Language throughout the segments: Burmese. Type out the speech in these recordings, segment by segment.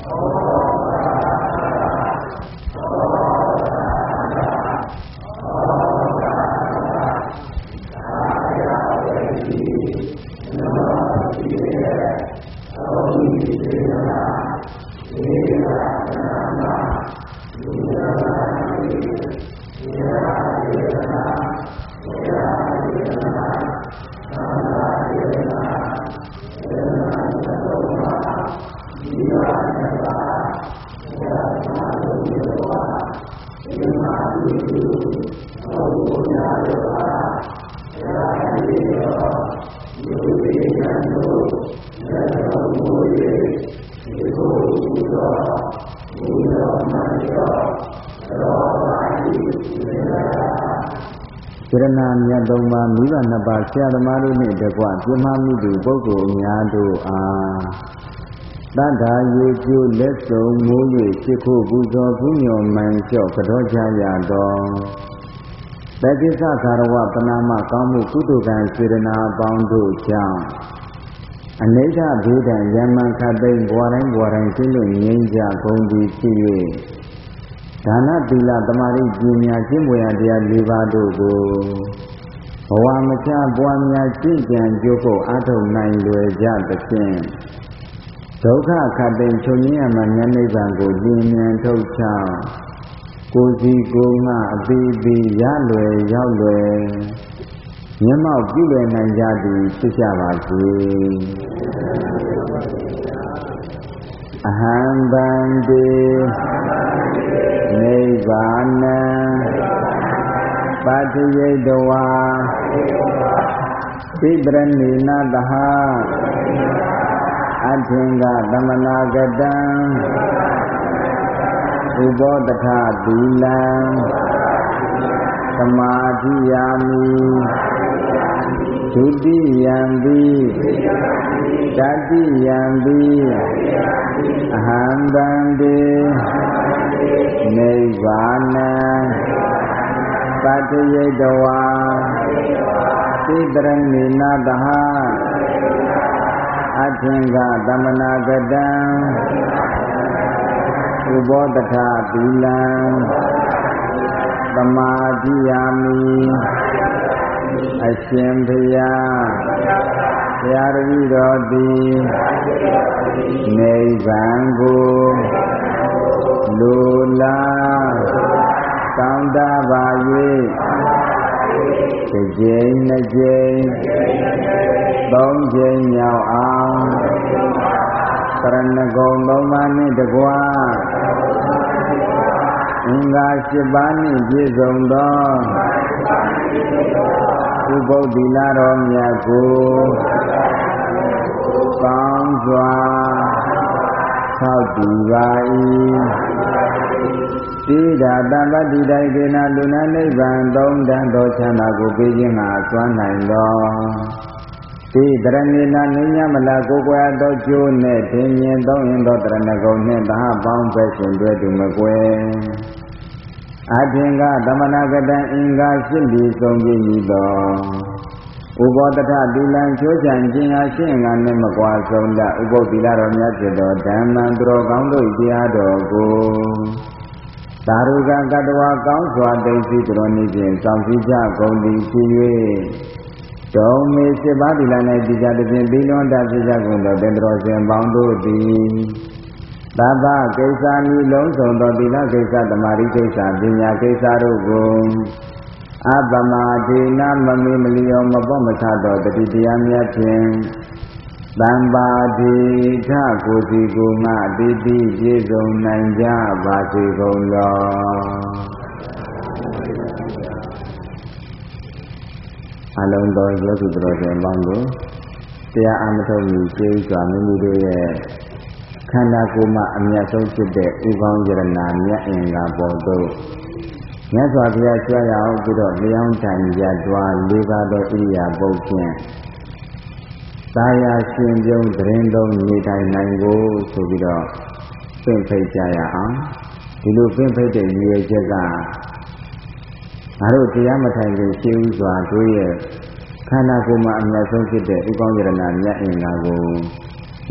စေရနာမြတ်သုံးပါးမိဘနှစ်ပါးဆရာသမားတို့နှင့်တကွပြမမိသူပုဂ္ဂိုလ်များတို့အားတတ္ထာရေကျိုးလက်စုံမိုး၍ရှိခိုးပူဇော်ပူညော်မှန်လျှော့ကြောကြရသောတက္ကိစ္စကာရဝပနာမကောင်းမှုကုသိုလ်ကံစေရနာအပေါင်းတို့ကြောင့်အနိဋ္ဌဘေဒံယမံခတ်သိမ်းဘဝတိုင်းကျင့်လို့ငြိမ်းကြကုန်သည်ဖြစ်၍ဒါနသီလသမာဓိပညာကျင့်ဝေရတရား၄ပါးတို့ကိုဘဝမချပွားများကျင့်ကြံကြိုးဖို့အားထုတ်နိုင်လွယ်ကြသဖြင့်ဒုက္ခခတ်သိမ်းချုပ်ငြိမ်းရမှဉာဏ်နိဗ္ဗာန်ကိုလင်းမြန်ထုတ်ချကိုယ်စီကိုယ်ငှအသေးသေးရလွယ်ရောက်လွယ်မျက်မှောက်ပြုလွယ်နိုင်ကြသည်ဖြစ်ကြပါစေအဟံဗန္တိနိဗ္ဗာနံပတိယိတဝါသိပရဏိနာတဟအထင်္ဂသမနာကတံဥပောတထသီလံသမာဓိယာမိဒုတိယံပိတတိယံပိအဟံဗန္တိနိဗ္ဗာနံပတိယိတဝါသိတရဏိနာတဟအထင်္ဂသမနာကတံဥပောတထသီလံသမာဓိယာမိအရှင်ဘုရားဘုရားတပည့်တော်သည်နိဗ္ဗာန်ကိုလိုလားကောင်းတာပါ၍တစ်ကြိမ်နှစ်ကြိမ်သုံးကြိမ်မြောက်အောင်ပရဏဂုံသုံးပါးနှင့်တကွာအင်္ဂါ၈ပါးနှင့်ပြည့်စုံသောဥပုသ္တိလတော်မြတ်ကိုကောင်းစွာဆောက်တည်ပါ၏တိဒာတပ္ပတိတိုင်ကေနလူနာနိဗ္ဗာန်သုံးတန်သောချမ်းသာကိုပေးခြင်းဟာစွမ်းနိုင်သောတိတရဏိနာနိညမလာကိုယ်ကွယ်သောကျိုးနှင့်ထင်မြင်သုံးရင်သောတရဏဂုံနှင့်သဟပေါင်းပဲရှင်တွဲသူမကွယ်အထင်္ဂသမနာကတံအင်္ဂါရှိလီဆုံးပြည်သောဥပောတထသီလံချိုးချံခြင်းအားရှင်းငါနှင့်မကွာဆုံးတဥပုသ္တိလတော်မြတ်ဖြစ်သောဓမ္မံသူတော်ကောင်းတို့တရားတော်ကိုသာရုကကတ္တဝါကောင်းစွာသိသိသူတော်နည်းဖြင့်စောင့်ကြည့်ကြကုန်သည်ဖြစ်၍ဒုံမေ7ပါးသီလ၌တည်ကြသဖြင့်ပြီးလွန်တတ်ဖြစ်ကြကုန်သောတေတော်ရှင်ပေါင်းတို့သည်သဗ္ဗကိစ္စမိလုံးစုံသောသီလကိစ္စသမာဓိကိစ္စပညာကိစ္စတို့ကိုအပမဒေနမမေမလျောမပေါ့မဆသောတတိတရားများဖြင့်တမ္ပါတိထကိုစီကိုငါအတိတိပြည့်စုံနိုင်ကြပါစေကုန်သောအလုံးသောယောဂီတော်ရှင်ပေါင်းတို့တရားအမထုတ်မီကျေးဇူးစွာမိမိတို့ရဲ့ခန္ဓာကိုယ်မှာအမြတ်ဆုံးဖြစ်တဲ့ဥကောင်းယရနာမြတ်အင်္ဂါပေါ်သို့မြတ်စွာဘုရားကြွရအောင်ပြီးတော့လျောင်းတိုင်ရတွား၄ပါးသောဣရိယာပုတ်ဖြင့်သာယာရှင်ပြုံးသတင်းသုံးနေထိုင်နိုင်ကိုဆိုပြီးတော့ပြင့်ဖိတ်ကြရအောင်ဒီလိုပြင့်ဖိတ်တဲ့ရည်ရွယ်ချက်ကငါတို့တရားမထိုင်ခင်ရှင်းဥစွာတို့ရဲ့ခန္ဓာကိုယ်မှာအမြတ်ဆုံးဖြစ်တဲ့ဥကောင်းယရနာမြတ်အင်္ဂါကို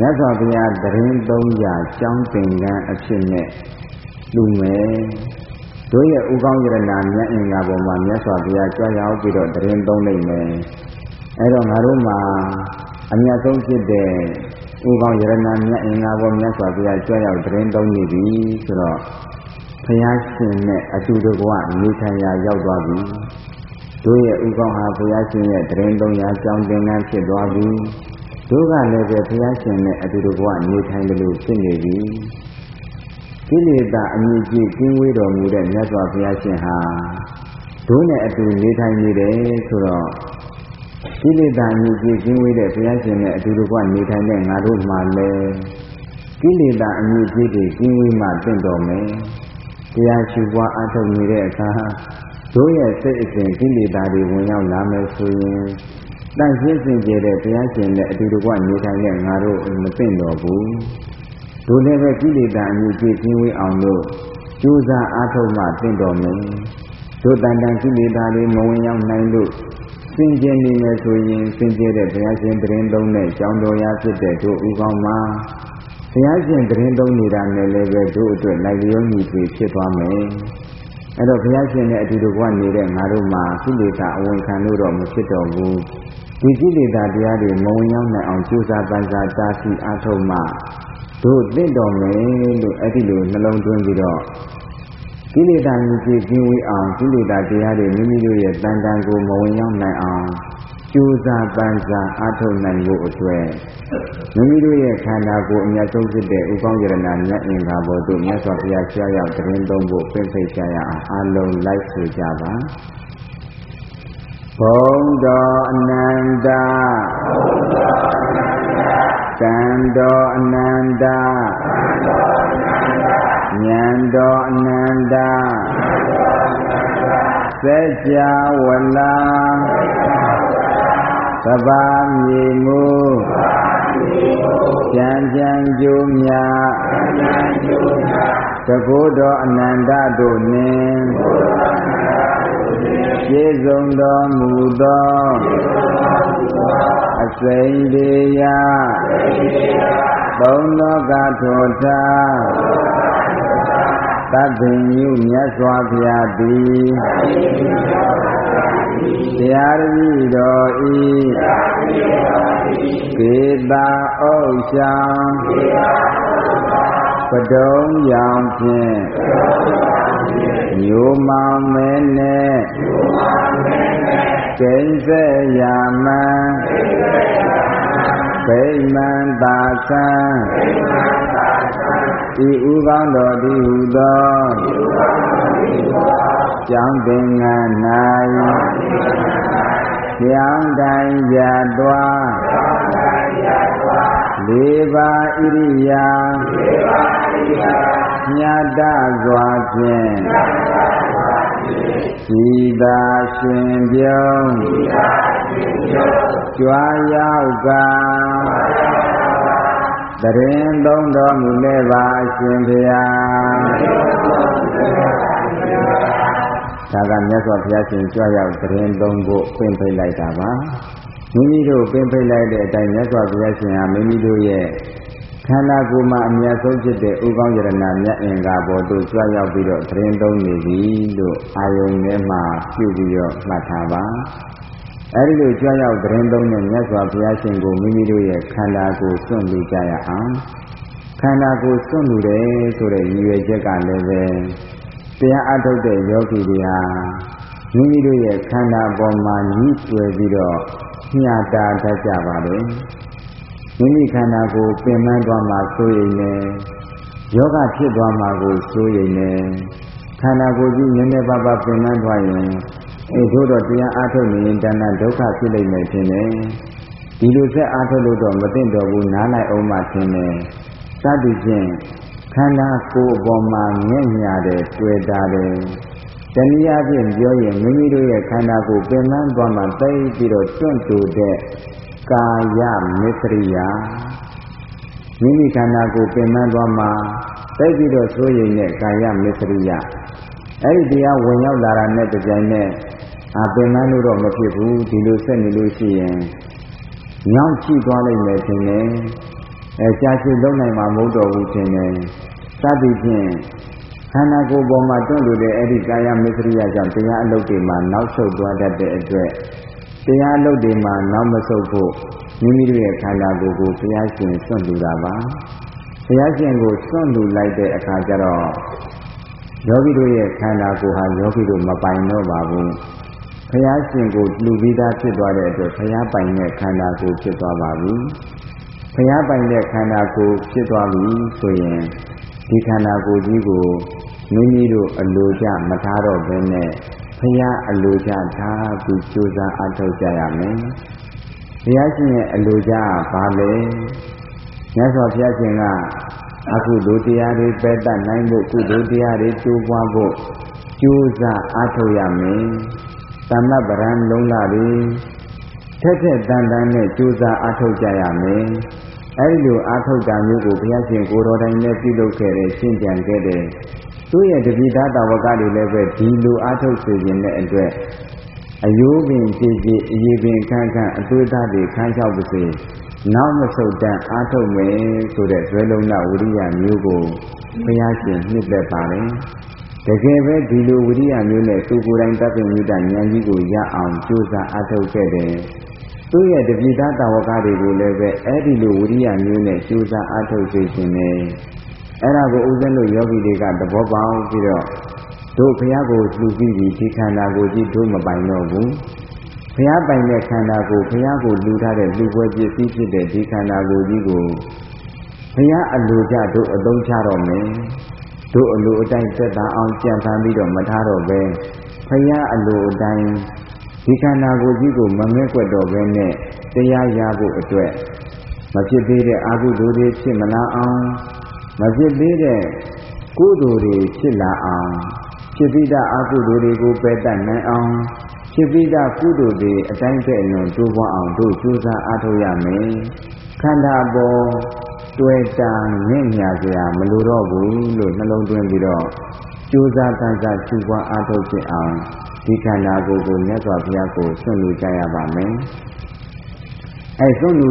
မြတ်စွာဘုရားတရင်300ကျောင်းသင်္ကန်းအဖြစ်နဲ့လူမယ်တို့ရဲ့ဥကောင်းယရနာမြတ်အင်္ဂါပေါ်မှာမြတ်စွာဘုရားကြွရောက်ပြီးတော့တရင်သုံးလိုက်မယ်အဲ့တော့ငါတို့မှာအမြတ်ဆုံးဖြစ်တဲ့ဥကောင်းယရနာမြတ်အင်္ဂါပေါ်မြတ်စွာဘုရားကြွရောက်တရင်သုံးနေပြီဆိုတော့ဘုရားရှင်နဲ့အတူတကွနေထိုင်ရာရောက်သွားပြီတို့ရဲ့ဥကောင်းဟာဘုရားရှင်ရဲ့တရင်300ကျောင်းသင်္ကန်းဖြစ်သွားပြီတို့ကလည်းပဲဘုရားရှင်နဲ့အတူတကွနေထိုင်တယ်လို့ဖြစ်နေပြီကိလေသာအမြင့်ကြီးကင်းဝေးတော်မူတဲ့မြတ်စွာဘုရားရှင်ဟာတို့နဲ့အတူနေထိုင်နေတယ်ဆိုတော့ကိလေသာအမြင့်ကြီးကင်းဝေးတဲ့ဘုရားရှင်နဲ့အတူတကွနေထိုင်တဲ့ငါတို့မှလည်းကိလေသာအမြင့်ကြီးတွေကင်းဝေးမှတင့်တော်မယ်တရားရှိပွားအားထုတ်နေတဲ့အခါတို့ရဲ့စိတ်အစဉ်ကိလေသာတွေဝင်ရောက်လာမယ်ဆိုရင်တန်ရှင်းစင်ကြယ်တဲ့ဘုရားရှင်နဲ့အတူတကွနေထိုင်တဲ့ငါတို့မသိတော်ဘူးတို့လည်းပဲကိလေသာအမြင့်ကြီးကင်းဝေးအောင်လို့ကြိုးစားအားထုတ်မှသိတော်မယ်တို့တန်တန်ကိလေသာတွေမဝင်ရောက်နိုင်လို့စင်ကြယ်နေမယ်ဆိုရင်စင်ကြယ်တဲ့ဘုရားရှင်တရင်သုံးတဲ့ကြောင်းတော်ရာဖြစ်တဲ့တို့ဥကောင်းမှာဘုရားရှင်တရင်သုံးနေတာနဲ့လည်းပဲတို့အတွက်လိုက်လျောညီတွေဖြစ်သွားမယ်အဲ့တော့ဘုရားရှင်နဲ့အတူတကွနေတဲ့ငါတို့မှာကိလေသာအဝင်ခံလို့တော့မဖြစ်တော့ဘူးဒီကိလေသာတရားတွေမဝင်ရောက်နိုင်အောင်ကြိုးစားပန်းစားတားဆီးအားထုတ်မှတို့သိတော်မယ်လို့အဲ့ဒီလိုနှလုံးသွင်းပြီးတော့ကိလေသာမြင့်ကြီးကင်းဝေးအောင်ကိလေသာတရားတွေမိမိတို့ရဲ့တန်တန်ကိုမဝင်ရောက်နိုင်အောင်ကြိုးစားပန်းစားအားထုတ်နိုင်ဖို့အတွက်မိမိတို့ရဲ့ခန္ဓာကိုယ်အမြတ်ဆုံးဖြစ်တဲ့ဥကောင်းယရနာမြတ်အင်္ဂါပေါ်သို့မြတ်စွာဘုရားကြွရောက်တရင်သုံးဖို့ပြည့်စုံကြရအောင်အားလုံးလိုက်ဆိုကြပါဘုံတော်အနန္တကံတော်အနန္တဉာဏ်တော်အနန္တစัจ java ဝလာသဘာမြေမူကြံကြံကျိုးများတကုတော်အနန္တတို့နှင့်ပြည့်စုံတော်မူသောအစိမ့်တရားသုံးလောကထောထာသဗ္ဗညုမြတ်စွာဘုရားသည်တရားရည်တော်ဤကေတာဥ္ဇံပဒုံရောင်ဖြင့်မျိုးမောင်မဲနဲ့ကိဉ္စေယာမံဗိမာန်သာသံဤဥကောင်းတော်သည်ဟူသောကျောင်းသင်္ကန်း၌ကျောင်းတိုင်းရသွားလေးပါးဣရိယာညတစွာဖြင့်စီသာရှင်ပြုံးကြွားရောက်ကတရင်သုံးတော်မူလည်းပါအရှင်ဘုရားဒါကမြတ်စွာဘုရားရှင်ကြွရောက်တရင်သုံးဖို့ပင့်ဖိတ်လိုက်တာပါမိမိတို့ပင့်ဖိတ်လိုက်တဲ့အတိုင်းမြတ်စွာဘုရားရှင်ဟာမိမိတို့ရဲ့ခန္ဓာကိုယ်မှာအမြတ်ဆုံးဖြစ်တဲ့ဥကောင်းယရနာမြတ်အင်္ဂါပေါ်သို့ကြွရောက်ပြီးတော့တရင်သုံးနေပြီလို့အာယုန်ထဲမှာပြုပြီးတော့မှတ်ထားပါအဲဒီလိုကြွရောက်တရင်သုံးတဲ့မြတ်စွာဘုရားရှင်ကိုမိမိတို့ရဲ့ခန္ဓာကိုယ်စွန့်လူကြရအောင်ခန္ဓာကိုယ်စွန့်လူတယ်ဆိုတဲ့ရည်ရွယ်ချက်ကလည်းပဲတရားအထုတ်တဲ့ယောဂီတွေဟာမိမိတို့ရဲ့ခန္ဓာပေါ်မှာညှိတွယ်ပြီးတော့ညှာတာတတ်ကြပါလေမိမိခန္ဓာကိုယ်ပင်ပန်းသွားမှစိုးရိမ်နေယောဂဖြစ်သွားမှကိုစိုးရိမ်နေခန္ဓာကိုယ်ကြီးနည်းနည်းပါးပါးပင်ပန်းသွားရင်တို့တော့တရားအားထုတ်နေရင်တဏှာဒုက္ခဖြစ်လိမ့်မယ်ထင်တယ်ဒီလိုဆက်အားထုတ်လို့တော့မသိတော့ဘူးနားလိုက်အောင်မှထင်တယ်စသည်ဖြင့်ခန္ဓာကိုယ်အပေါ်မှာငဲ့ညာတယ်တွေ့တာတယ်တနည်းအားဖြင့်ပြောရင်မိမိတို့ရဲ့ခန္ဓာကိုယ်ပင်ပန်းသွားမှသိပြီးတော့တွန့်တူတဲ့ကာယမစ္စရိယမိမိခန္ဓာကိုယ်ပင်ပန်းသွားမှသိပြီးတော့စိုးရိမ်တဲ့ကာယမစ္စရိယအဲ့ဒီတရားဝင်ရောက်လာတာနဲ့တကြိုင်နဲ့ပင်ပန်းလို့တော့မဖြစ်ဘူးဒီလိုဆက်နေလို့ရှိရင်ညောင်းချိသွားလိမ့်မယ်ထင်တယ်ကြာရှည်လုံးနိုင်မှာမဟုတ်တော့ဘူးထင်တယ်စသည်ဖြင့်ခန္ဓာကိုယ်ပေါ်မှာတွန့်လို့တဲ့အဲ့ဒီကာယမစ္စရိယကြောင့်တရားအလုပ်တွေမှာနောက်ဆုတ်သွားတတ်တဲ့အတွက်တရားအလုပ်တွေမှာနောက်မဆုတ်ဖို့မိမိတို့ရဲ့ခန္ဓာကိုယ်ကိုဘုရားရှင်စွန့်လူတာပါဘုရားရှင်ကိုစွန့်လူလိုက်တဲ့အခါကျတော့ယောဂီတို့ရဲ့ခန္ဓာကိုယ်ဟာယောဂီတို့မပိုင်တော့ပါဘူးဘုရားရှင်ကိုလူပြီးသားဖြစ်သွားတဲ့အတွက်ဘုရားပိုင်တဲ့ခန္ဓာကိုယ်ဖြစ်သွားပါပြီဘုရားပိုင်တဲ့ခန္ဓာကိုယ်ဖြစ်သွားပြီဆိုရင်ဒီခန္ဓာကိုယ်ကြီးကိုမိမိတို့အလိုကျမထားတော့ဘဲနဲ့ဘုရားအလိုကျထားပြီးကြိုးစားအားထုတ်ကြရမယ်ဘုရားရှင်ရဲ့အလိုကျဘာလဲမြတ်စွာဘုရားရှင်ကအခုလိုတရားတွေပယ်တတ်နိုင်ဖို့ကုသိုလ်တရားတွေတိုးပွားဖို့ကြိုးစားအားထုတ်ရမယ်သမ္မပရံလုံးလာပြီထက်ထက်တန်တန်နဲ့ကြိုးစားအားထုတ်ကြရမယ်အဲဒီလိုအားထုတ်တာမျိုးကိုဘုရားရှင်ကိုယ်တော်တိုင်နဲ့ပြုလုပ်ခဲ့တဲ့ရှင်းကြံခဲ့တဲ့သူ့ရဲ့တပိသားတာဝကတွေလည်းပဲဒီလိုအားထုတ်စေခြင်းနဲ့အတွက်အယိုးပင်ကြည်ကြည်အရေးပင်ခန့်ခန့်အသွေးသားတွေခန်းချောက်ပါစေနောက်မဆုတ်တန်အားထုတ်မယ်ဆိုတဲ့ဇွဲလုံးနာဝိရိယမျိုးကိုဘုရားရှင်နှစ်သက်ပါတယ်တကယ်ပဲဒီလိုဝိရိယမျိုးနဲ့သူကိုယ်တိုင်တတ်တဲ့မြတ်ဉာဏ်ကြီးကိုရအောင်ကြိုးစားအားထုတ်ခဲ့တယ်သူ့ရဲ့တပိသားတာဝကတွေကိုလည်းပဲအဲ့ဒီလိုဝိရိယမျိုးနဲ့ကြိုးစားအားထုတ်စေခြင်းနဲ့အဲ့ဒါကိုဥစဉ်လို့ယောဂီတွေကသဘောပေါက်ပြီးတော့တို့ဘုရားကိုလှူပြီးဒီခန္ဓာကိုယ်ကြီးတို့မပိုင်တော့ဘူးဘုရားပိုင်တဲ့ခန္ဓာကိုဘုရားကိုလှူထားတဲ့လှူပွဲပစ္စည်းဖြစ်တဲ့ဒီခန္ဓာကိုယ်ကြီးကိုဘုရားအလိုကျတို့အသုံးချတော့မယ်တို့အလိုအတိုင်းသက်သာအောင်ကြံဖန်ပြီးတော့မထားတော့ပဲဘုရားအလိုအတိုင်းဒီခန္ဓာကိုယ်ကြီးကိုမမဲကွက်တော့ပဲနဲ့တရားရဖို့အတွက်မဖြစ်သေးတဲ့အာဟုဒုတွေဖြစ်မလာအောင်မဖြစ်သေးတဲ့ကုသိုလ်တွေဖြစ်လာအောင်ဖြစ်ပြီးသားအာဟုဒုတွေကိုပယ်တတ်နိုင်အောင်ဖြစ်ပြီးသားကုသိုလ်တွေအတိုင်းပဲလွန်တိုးပွားအောင်တို့ကြိုးစားအားထုတ်ရမယ်ခန္ဓာပေါ်တွေ့တာငင့်ညာစရာမလိုတော့ဘူးလို့နှလုံးသွင်းပြီးတော့ကြိုးစားတန်စားချူပွားအားထုတ်ဖြစ်အောင်ဒီခန္ဓာကိုယ်ကိုမြတ်စွာဘုရားကိုစွန့်လူကြရပါမယ်အဲစွန့်လူ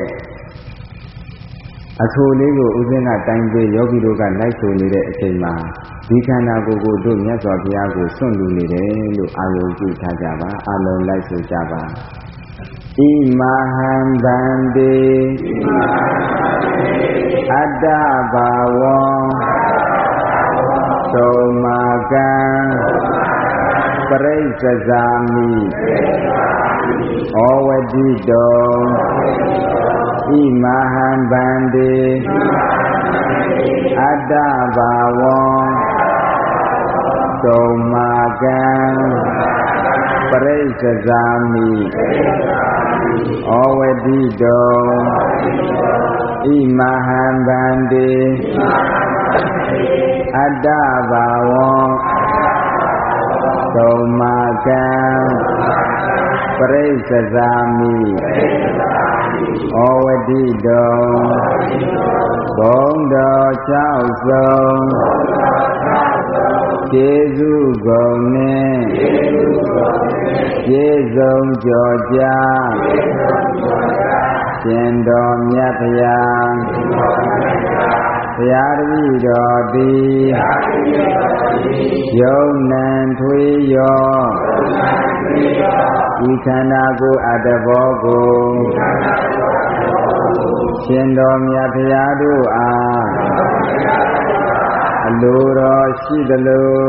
တဲ့အဆိုလေးကိုဥစဉ်ကတိုင်းပေးယောဂီတို့ကလိုက်ဆိုနေတဲ့အချိန်မှာဒီခန္ဓာကိုယ်ကိုတို့မြတ်စွာဘုရားကိုစွန့်လူနေတယ်လို့အာရုံပြုထားကြပါအလုံးလိုက်ဆိုကြပါဣမဟံဗန္တိအတ္တဘာဝံသုံမာကံပရိစ္ဆဇာမိဩဝတိတောဣမဟံဗန္တိအတ္တဘာဝံသုံမာကံပရိစ္ဆဇာမိဩဝတိတောဣမဟံဗန္တိအတ္တဘာဝံသုံမာကံပရိစ္ဆဇာမိဩဝတိတောဘုံတော်6ဆုံးကျေးဇူးကုန်နဲ့ကျေးဇူးကြော်ကြားရှင်တော်မြတ်ဖျားဘုရားတပည့်တော်သည်ယုံနံထွေးရောဤခန္ဓာကိုယ်အတ္တဘောကိုရှင်တော်မြတ်ဖျားတို့အားအလိုတော်ရှိသလို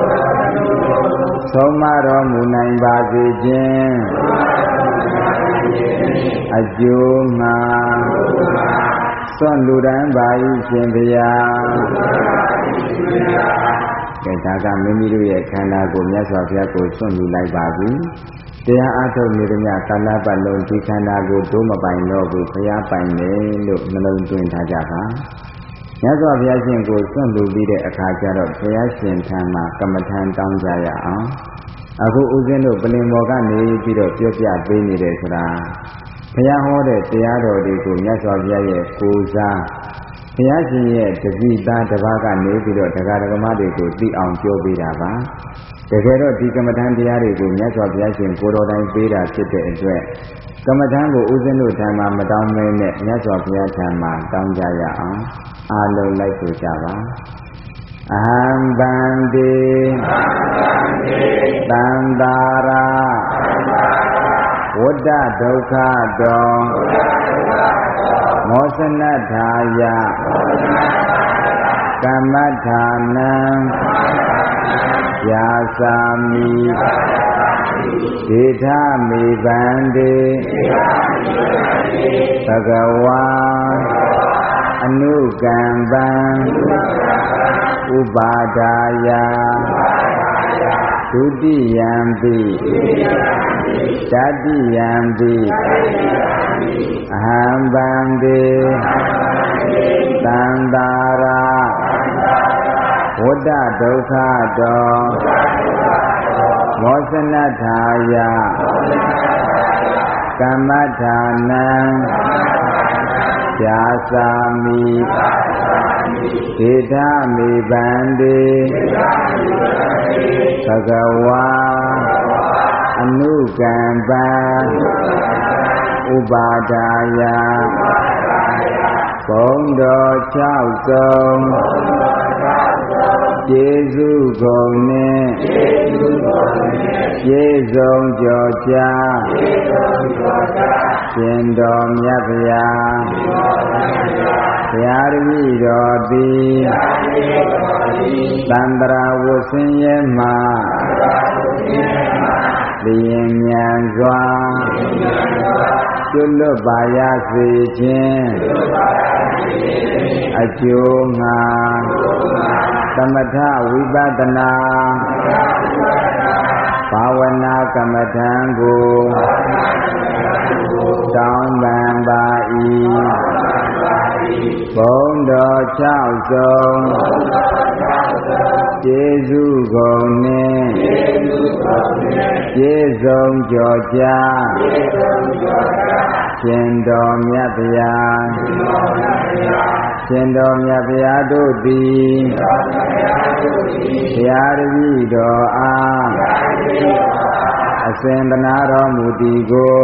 ဆုံးမတော်မူနိုင်ပါစေခြင်းအကျိုးမှာစွန့်လူတန်းပါ၏ရှင်ဘုရားကဲဒါကမိမိတို့ရဲ့ခန္ဓာကိုမြတ်စွာဘုရားကိုစွန့်လူလိုက်ပါပြီတရားအားထုတ်နေသည်များကာလပတ်လုံးဒီခန္ဓာကိုတို့မပိုင်တော့ဘူးဘုရားပိုင်တယ်လို့နှလုံးသွင်းထားကြပါမြတ်စွာဘုရားရှင်ကိုစွန့်လူပြီးတဲ့အခါကျတော့ဘုရားရှင်ထံမှာကမ္မထံတောင်းကြရအောင်အခုဦးဇင်းတို့ပလင်မော်ကနေပြီးတော့ပြောပြပေးနေတယ်ဆိုတာဘုရားဟောတဲ့တရားတော်တွေကိုမြတ်စွာဘုရားရဲ့ကိုယ်စားဘုရားရှင်ရဲ့တပည့်သားတစ်ပါးကနေပြီးတော့တရားဓမ္မတွေကိုသိအောင်ပြောပေးတာပါတကယ်တော့ဒီကမ္မထံတရားတွေကိုမြတ်စွာဘုရားရှင်ကိုယ်တော်တိုင်ပေးတာဖြစ်တဲ့အတွက်ကမ္မထံကိုဦးဇင်းတို့ထံမှာမတောင်းမင်းနဲ့မြတ်စွာဘုရားထံမှာတောင်းကြရအောင်အားလုံးလိုက်ဆိုကြပါအဟံဗန္တိသန္တာရာဝတ္တဒုက္ခတောမောစနထာယကမ္မထာနံယာစာမိဒေထမေဗန္တိဘဂဝါအနုကံပံဥပါဒါယဒုတိယံပိတတိယံပိအဟံဗန္တိသန္တာရာဝတ္တဒုက္ခတောမောစနထာယကမ္မထာနံယာစာမိဒေထမေဗန္တိဘဂဝါအနုကံပံဥပါဒါယဘုံတော်6ဆုံးကျေးဇူးကုန်နဲ့ကျေးဇုံကြော်ကြားရှင်တော်မြတ်ဗျာဘုရားတပည့်တော်သည်သန္တရာဝဆင်းရဲမှာလျင်မြန်စွာကျွလွတ်ပါရစေခြင်းအကျိုးငှာသမထဝိပဿနာဘာဝနာကမ္မထံကိုတောင်းပန်ပါ၏ဘုံတော်6ဆုံးကျေးဇူးကုန်နှင့်ကျေးဇုံကြော်ကြားရှင်တော်မြတ်ဗျာရှင်တော်မြတ်ဗျာတို့သည်ဘုရားတပည့်တော်အားအစဉ်သနာတော်မူသည်ကို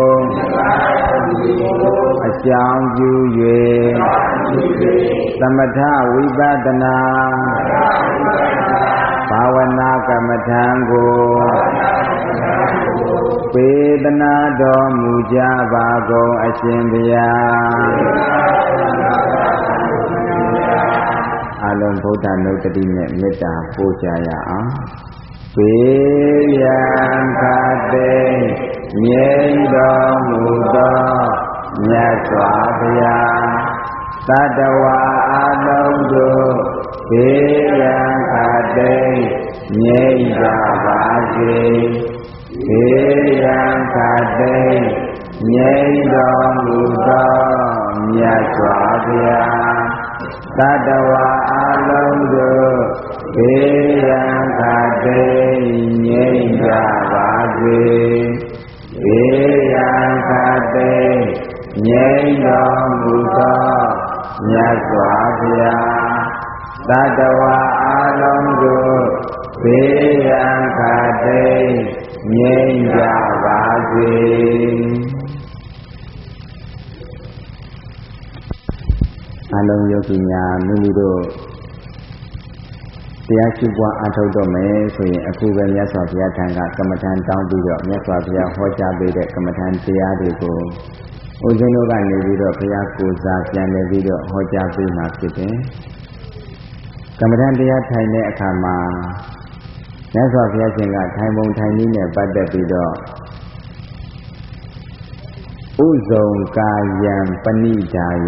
အကြောင်းပြု၍သမထဝိပဿနာဘာဝနာကမ္မထံကိုပေတနာတော်မူကြပါကုန်အရှင်ဘုရားအလုံးဗုဒ္ဓနုတ္တိနဲ့မေတ္တာပို့ကြရအောင်ပေယံခတေငြိမ်းတော်မူသောမြတ်စွာဘုရားသတ္တဝါအလုံးတို့ပေယံခတေငြိမ်းကြပါစေပေယံခတေငြိမ်းတော်မူသောမြတ်စွာဘုရားသတ္တဝါအလုံးတို့ဘေးရန်ခတေငြိမ်းကြပါစေဘေးရန်ခတေငြိမ်းတော်မူသောမြတ်စွာဘုရားသတ္တဝါအလုံးတို့ဘေးရန်ခတေငြိမ်းကြပါစေအလုံးယောဂီများမိမိတို့တရားရှိပွားအားထုတ်တော့မယ်ဆိုရင်အခုပဲမြတ်စွာဘုရားထံကကမ္မထံတောင်းပြီးတော့မြတ်စွာဘုရားဟောကြားပေးတဲ့ကမ္မထံတရားတွေကိုဦးဇင်းတို့ကနေပြီးတော့ဘုရားကိုယ်စားပြန်လည်ပြီးတော့ဟောကြားပေးမှာဖြစ်တယ်။ကမ္မထံတရားထိုင်တဲ့အခါမှာမြတ်စွာဘုရားရှင်ကထိုင်ပုံထိုင်နည်းနဲ့ပတ်သက်ပြီးတော့ဥဇုံကာယံပဏိဒါယ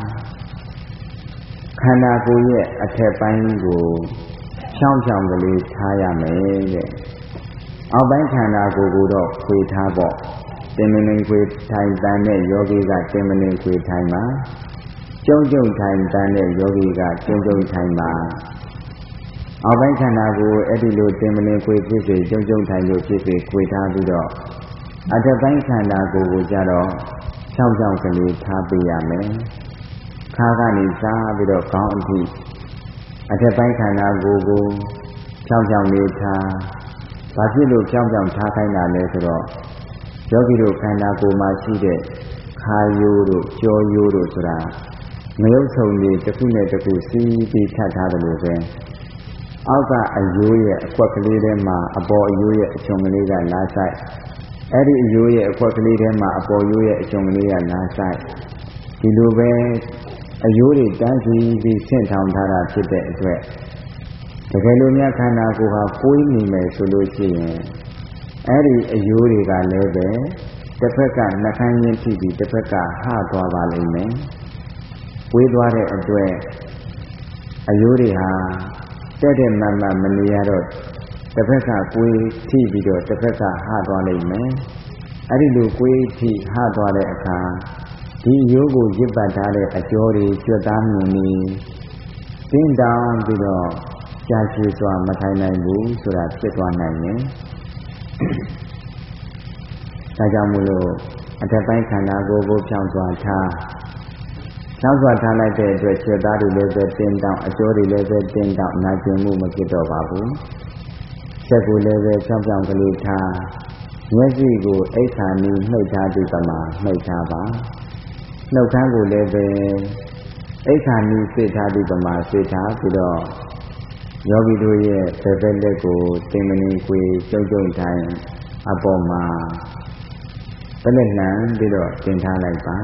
ခန္ဓာကိုယ်ရဲ့အထက်ပိုင်းကိုချောင်းချောင်းကလေးထားရမယ်တဲ့အောက်ပိုင်းခန္ဓာကိုယ်ကိုတော့ခွေထားပေါ့တင်မနေခွေထိုင်တန်တဲ့ယောဂီကတင်မနေခွေထိုင်မှာကျုံကျုံထိုင်တန်တဲ့ယောဂီကကျုံကျုံထိုင်မှာအောက်ပိုင်းခန္ဓာကိုယ်အဲ့ဒီလိုတင်မနေခွေဖြစ်စေကျုံကျုံထိုင်လို့ဖြစ်စေခွေထားပြီးတော့အထက်ပိုင်းခန္ဓာကိုယ်ကိုကြတော့ချောင်းချောင်းကလေးထားပေးရမယ်ခါကနေစားပြီးတော့ခေါင်းအထိအထက်ပိုင်းခန္ဓာကိုယ်ကိုချောင်းချောင်းလေးထားဘာဖြစ်လို့ချောင်းချောင်းထားခိုင်းတာလဲဆိုတော့ယောဂီတို့ခန္ဓာကိုယ်မှာရှိတဲ့ခါယိုးတို့ကြောယိုးတို့ဆိုတာငရုတ်ဆုံတွေတစ်ခုနဲ့တစ်ခုစီးပြီးထပ်ထားတယ်လို့ပဲအောက်ကအယိုးရဲ့အကွက်ကလေးထဲမှာအပေါ်အယိုးရဲ့အချုံကလေးကလာဆိုင်အဲ့ဒီအယိုးရဲ့အကွက်ကလေးထဲမှာအပေါ်ယိုးရဲ့အချုံကလေးကလာဆိုင်ဒီလိုပဲအယိုးတွေတန်းစီပြီးဆင့်ထောင်ထားတာဖြစ်တဲ့အတွက်တကယ်လို့များခန္ဓာကိုယ်ဟာကိုယ်နေမယ်ဆိုလို့ရှိရင်အဲ့ဒီအယိုးတွေကလည်းပဲတစ်ဖက်ကနှာခမ်းရင်းထိပြီးတစ်ဖက်ကဟသွားပါလိမ့်မယ်။ဝေးသွားတဲ့အတွက်အယိုးတွေဟာတဲ့မှန်မှန်မနေရတော့တစ်ဖက်ကကိုယ်ထိပြီးတော့တစ်ဖက်ကဟသွားလိမ့်မယ်။အဲ့ဒီလိုကိုယ်ထိဟသွားတဲ့အခါဒီအယိုးကိုရစ်ပတ်ထားတဲ့အကျော်တွေကျွတ်သားမြင်နေတင်းတောင်ပြီးတော့ကြာရှည်စွာမထိုင်နိုင်ဘူးဆိုတာဖြစ်သွားနိုင်တယ်။ဒါကြောင့်မို့လို့အထက်ပိုင်းခန္ဓာကိုယ်ကိုဖြောင်းစွာထားနောက်စွာထားလိုက်တဲ့အတွက်ကျွတ်သားတွေလည်းပဲတင်းတောင်အကျော်တွေလည်းပဲတင်းတောင်နာကျင်မှုမဖြစ်တော့ပါဘူး။ဆက်ကိုလည်းပဲဖြောင်းဖြောင်းကလေးထားမျက်စိကိုအိတ်ခါနီးနှိပ်ထားပြီးတော့မှနှိပ်ထားပါနှုတ်ခမ်းကိုလည်းပဲအိတ်ခါနီးစိတ်ထားပြီးတော့မှစိတ်ထားပြီးတော့ယောဂီတို့ရဲ့ဘယ်ဘက်လက်ကိုတင်မနေခွေကျုံကျုံထိုင်အပေါ်မှာပလက်လံပြီးတော့တင်ထားလိုက်ပါ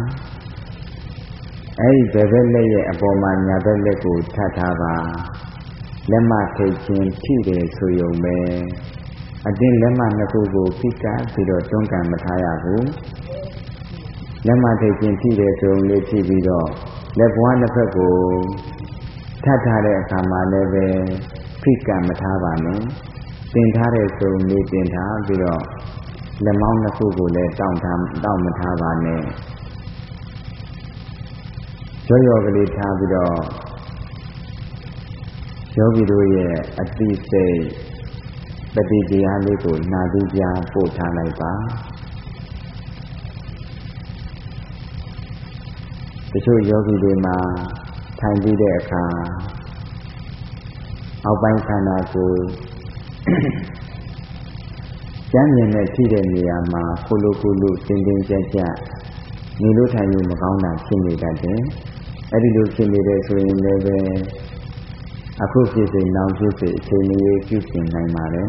အဲဒီဘယ်ဘက်လက်ရဲ့အပေါ်မှာညာဘက်လက်ကိုထပ်ထားပါလက်မထိတ်ခြင်းထိတယ်ဆိုရုံပဲအတင်းလက်မနှစ်ခုကိုဖိကပ်ပြီးတော့တွန်းကန်မထားရဘူးလက်မထိတ်ခြင်းထိတယ်ဆိုလေးထိပြီးတော့လက်ဘွားတစ်ဖက်ကိုထပ်ထားတဲ့အခါမှာလည်းပဲဖိကပ်မထားပါနဲ့တင်ထားတဲ့ဆိုလေးတင်ထားပြီးတော့လက်မောင်းနှစ်ခုကိုလည်းတောင့်မထားပါနဲ့ရောကလေးထားပြီးတော့ယောဂီတို့ရဲ့အသိစိတ်ပฏิတရားလေးကိုနာပြီးပြပို့ထားလိုက်ပါတချို့ယောဂီတွေမှာထိုင်ပြီးတဲ့အခါအောက်ပိုင်းခန္ဓာကိုယ်ကျမ်းမြင်နဲ့ထိတဲ့နေရာမှာကိုလိုတင်းကြပ်နေလို့ထိုင်လို့မကောင်းတာဖြစ်နေတတ်တယ်အဲ့ဒီလိုဖြစ်နေတဲ့ဆိုရင်လည်းပဲအခုဖြစ်စေနောက်ဖြစ်စေအချိန်လေးပြုပြင်နိုင်ပါတယ်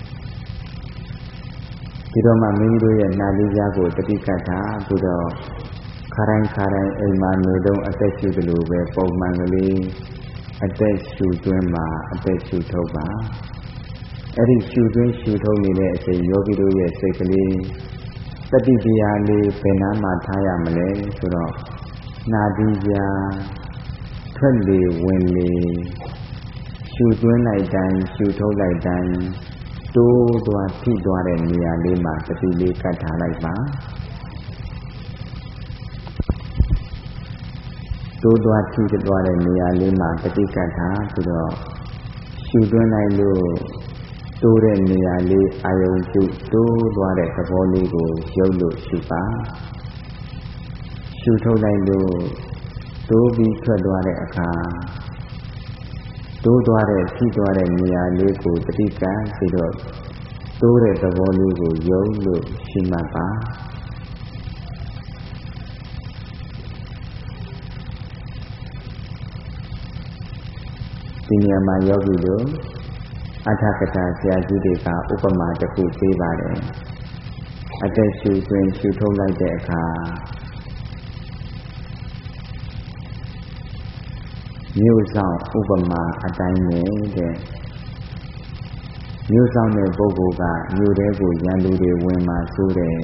ဒီတော့မှမိမိတို့ရဲ့နာလေးကြားကိုတတိကထားပြီးတော့ခါတိုင်းအိမ်မှာနေတော့အသက်ရှူတယ်လို့ပဲပုံမှန်ကလေးအသက်ရှူသွင်းမှာအသက်ရှူထုတ်ပါအဲ့ဒီရှူသွင်းရှူထုတ်နေတဲ့အချိန်ယောဂီတို့ရဲ့စိတ်ကလေးတတိတရားလေးဘယ်နားမှာထားရမလဲဆိုတော့နာဒီကြားထွက်လေဝင်လေရှူသွင်းလိုက်တိုင်းရှူထုတ်လိုက်တိုင်းတိုးသွားထိသွားတဲ့နေရာလေးမှာတတိလေးကတ်ထားလိုက်ပါတိုးသွားထိသွားတဲ့နေရာလေးမှာတတိကတ်ထားပြီးတော့ရှူသွင်းလိုက်လို့တိုးတဲ့နေရာလေးအာယုံပြုတိုးသွားတဲ့သဘောလေးကိုရုပ်လို့ရှုပါရှုထုတ်လိုက်လို့တိုးပြီးထွက်သွားတဲ့အခါတိုးသွားတဲ့ထိသွားတဲ့နေရာလေးကိုတတိကံပြီးတော့တိုးတဲ့သဘောလေးကိုရုပ်လို့ရှုမှတ်ပါဒီနေရာမှာယောဂီတို့အထာကထာဆရာကြီးတွေကဥပမာတစ်ခုပေးပါတယ်အသက်ရှူသွင်းရှူထုတ်လိုက်တဲ့အခါမြို့ဆောင်ဥပမာအတိုင်းနဲ့တဲ့မြို့ဆောင်တဲ့ပုဂ္ဂိုလ်ကမြို့ထဲကိုရန်သူတွေဝင်มาဆိုးတယ်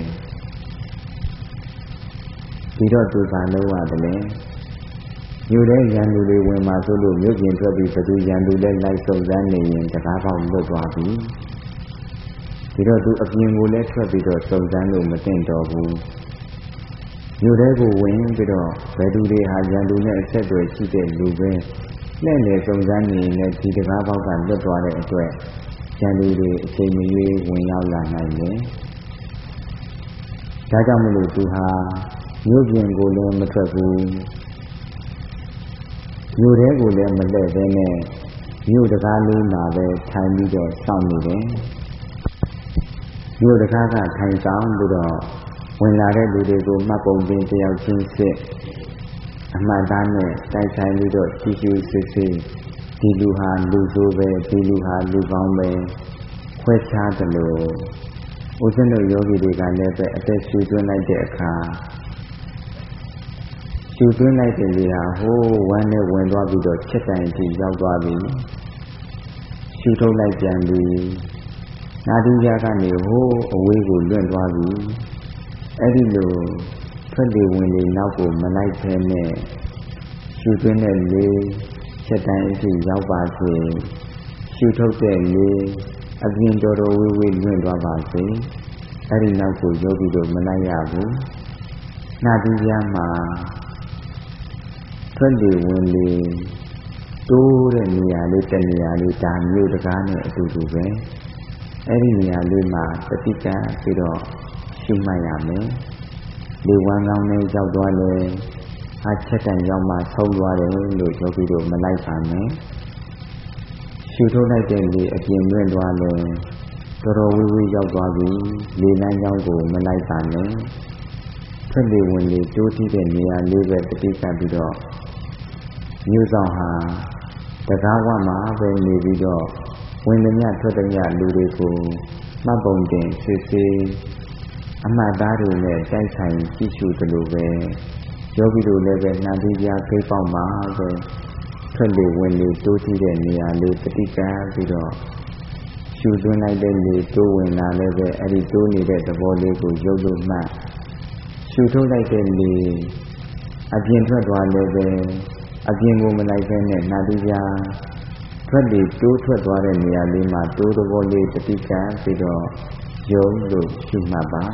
ဒီတော့သူကလုံးရတယ်လေမြို့ထဲရန်သူတွေဝင်มาဆိုလို့မြို့ပြင်ထွက်ပြီးဘသူရန်သူလဲလိုက်စုံစမ်းနေရင်တကားပေါက်လွတ်သွားပြီဒီတော့သူအပြင်ကိုလည်းထွက်ပြီးတော့စုံစမ်းလို့မတင်တော့ဘူးမြို့ထဲကိုဝင်ပြီးတော့ဘယ်သူတွေဟာရန်သူနဲ့အဆက်အသွယ်ရှိတဲ့လူပဲနဲ့လေစုံစမ်းနေရင်ဒီတကားပေါက်ကလွတ်သွားတဲ့အတွက်ရန်သူတွေအချိန်မရွေးဝင်ရောက်လာနိုင်တယ်ဒါကြောင့်မလို့သူဟာမြို့ပြင်ကိုလည်းမထွက်ဘူးမြို့ထဲကိုလည်းမလှည့်ဘဲနဲ့မြို့တကားလေးမှာပဲထိုင်ပြီးတော့စောင့်နေတယ်မြို့တကားကထိုင်ဆောင်ပြီးတော့ဝင်လာတဲ့လူတွေကိုမှတ်ပုံတင်တယောက်ချင်းစစ်အမှတ်သားနဲ့တိုက်ဆိုင်ပြီးတော့ကြည့်ကြည့်စစ်စစ်ဒီလူဟာလူဆိုးပဲဒီလူဟာလူကောင်းပဲခွဲခြားသလိုဦးဇင်းတို့ယောဂီတွေကလည်းပဲအသက်ရှူသွင်းလိုက်တဲ့အခါရှူသွင်းလိုက်တဲ့လေဟာဟိုးဝမ်းနဲ့ဝင်သွားပြီးတော့ချက်တိုင်အထိရောက်သွားပြီရှူထုတ်လိုက်ပြန်ပြီနာတိယကနေဟိုးအဝေးကိုလွင့်သွားပြီအဲ့ဒီလိုထွက်လေဝင်လေနောက်ကိုမလိုက်ဖဲနဲ့ရှူသွင်းတဲ့လေချက်တိုင်အထိရောက်ပါစေရှူထုတ်တဲ့လေအပြင်တော်တော်ဝေးဝေးလွင့်သွားပါစေအဲ့ဒီနောက်ကိုယောဂီတို့မလိုက်ရဘူးနာတိယမှာထွက်လေဝင်လေတိုးတဲ့နေရာလေးတနေရာလေးဒါမျိုးတကားနဲ့အတူတူပဲအဲ့ဒီနေရာလေးမှာတတိကပြီးတော့ရှုမှတ်ရမယ်လေဝမ်းကောင်းနဲ့ရောက်သွားတယ်အချက်တန်ရောက်မှဆုံးသွားတယ်လို့ယောဂီတို့မလိုက်ပါနဲ့ရှုထုတ်လိုက်တဲ့လေအပြင်လွင့်သွားတယ်တော်တော်ဝေးဝေးရောက်သွားပြီလေလမ်းကြောင်းကိုမလိုက်ပါနဲ့ထွက်လေဝင်လေတိုးတိတဲ့နေရာလေးပဲတတိကပြီးတော့မျိုးဆောင်ဟာတကားဝမှာပဲနေပြီးတော့ဝင်သမျှထွက်သမျှလူတွေကိုမှတ်ပုံတင်စစ်ဆေးအမှတ်သားတွေနဲ့တိုက်ဆိုင်ကြည့်ရှုသလိုပဲယောဂီတို့လည်းပဲနာတိယဂိတ်ပေါက်မှာပဲထွက်လေဝင်လေတိုးတိတဲ့နေရာလေးတတိကပြီးတော့ရှုသွင်းလိုက်တဲ့လေတိုးဝင်လာလည်းပဲအဲ့ဒီတိုးနေတဲ့သဘောလေးကိုရုပ်လို့မှတ်ရှုထုတ်လိုက်တဲ့လေအပြင်ထွက်သွားလည်းပဲအပြင်ကိုမလိုက်ဘဲနဲ့နာတိယထွက်လေတိုးထွက်သွားတဲ့နေရာလေးမှာတိုးသဘောလေးတတိကပြီးတော့ယုံလို့ရှုမှတ်ပါ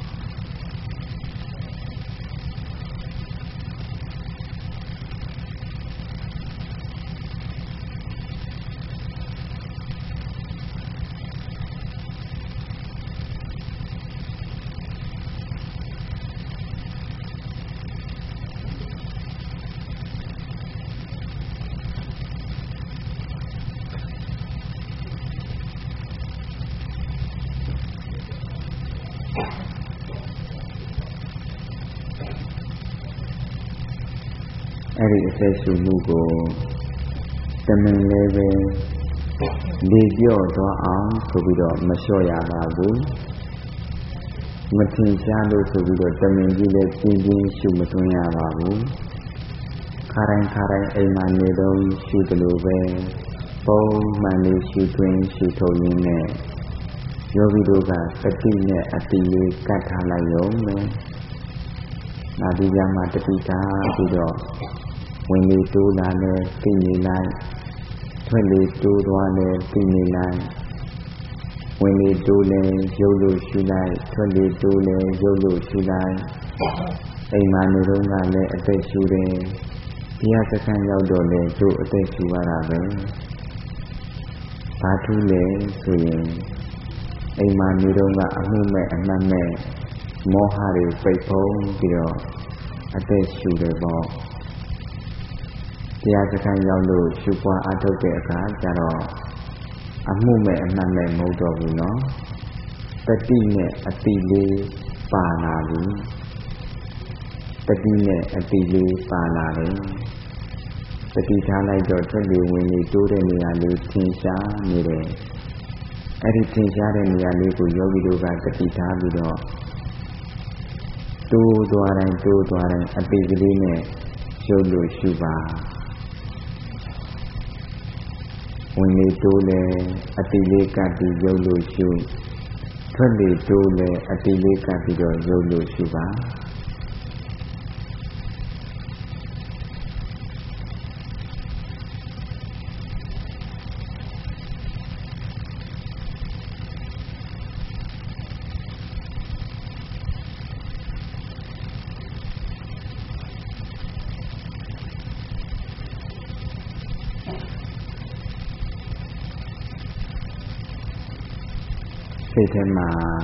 အဲ့ဒီအသက်ရှူမှုကိုတမင်လည်းပဲလေပြော့သွားအောင်ဆိုပြီးတော့မလျှော့ရပါဘူးမထင်ရှားလို့ဆိုပြီးတော့တမင်ကြီးလည်းပြင်းပြင်းရှူမသွင်းရပါဘူးခါတိုင်းအိမ်မှာနေတော့ရှူသလိုပဲပုံမှန်လေးရှူသွင်းရှူထုတ်ရင်းနဲ့ယောဂီတို့ကသတိနဲ့အတိလေးကတ်ထားလိုက်ရုံနဲ့နာတိယမှာတတိထားပြီးတော့ဝင်လေတိုးလာလဲသိနေလိုက်ထွက်လေတိုးသွားလဲသိနေလိုက်ဝင်လေတိုးလဲရုပ်လို့ရှုလိုက်ထွက်လေတိုးလဲရုပ်လို့ရှုလိုက်အိမ်မှာနေတော့ကလည်းအသက်ရှူတယ်ဘုရားစခန်းရောက်တော့လဲတို့အသက်ရှူရတာပဲဘာထူးလဲဆိုရင်အိမ်မှာနေတော့ကအမှုမဲ့အမှတ်မဲ့မောဟတွေပိတ်ဖုံးပြီးတော့အသက်ရှူတယ်ပေါ့တရားစခန်းရောက်လို့ရှုပွားအထုတ်တဲ့အခါကျတော့အမှုမဲ့အမှတ်မဲ့မဟုတ်တော့ဘူးနော်တတိနဲ့အတိလေးပါလာပြီတတိနဲ့အတိလေးပါလာတယ်တတိထားလိုက်တော့ထွက်လေဝင်လေတိုးတဲ့နေရာလေးထင်ရှားနေတယ်အဲ့ဒီထင်ရှားတဲ့နေရာလေးကိုယောဂီတို့ကတတိထားပြီးတော့တိုးသွားတိုင်းအတိကလေးနဲ့ရှုပ်လို့ရှုပါဝင်လေတိုးလဲအတိလေးကပ်ပြီးရုပ်လို့ရှုထွက်လေတိုးလဲအတိလေးကပ်ပြီးတော့ရုပ်လို့ရှုပါစိတ်ထဲမှာ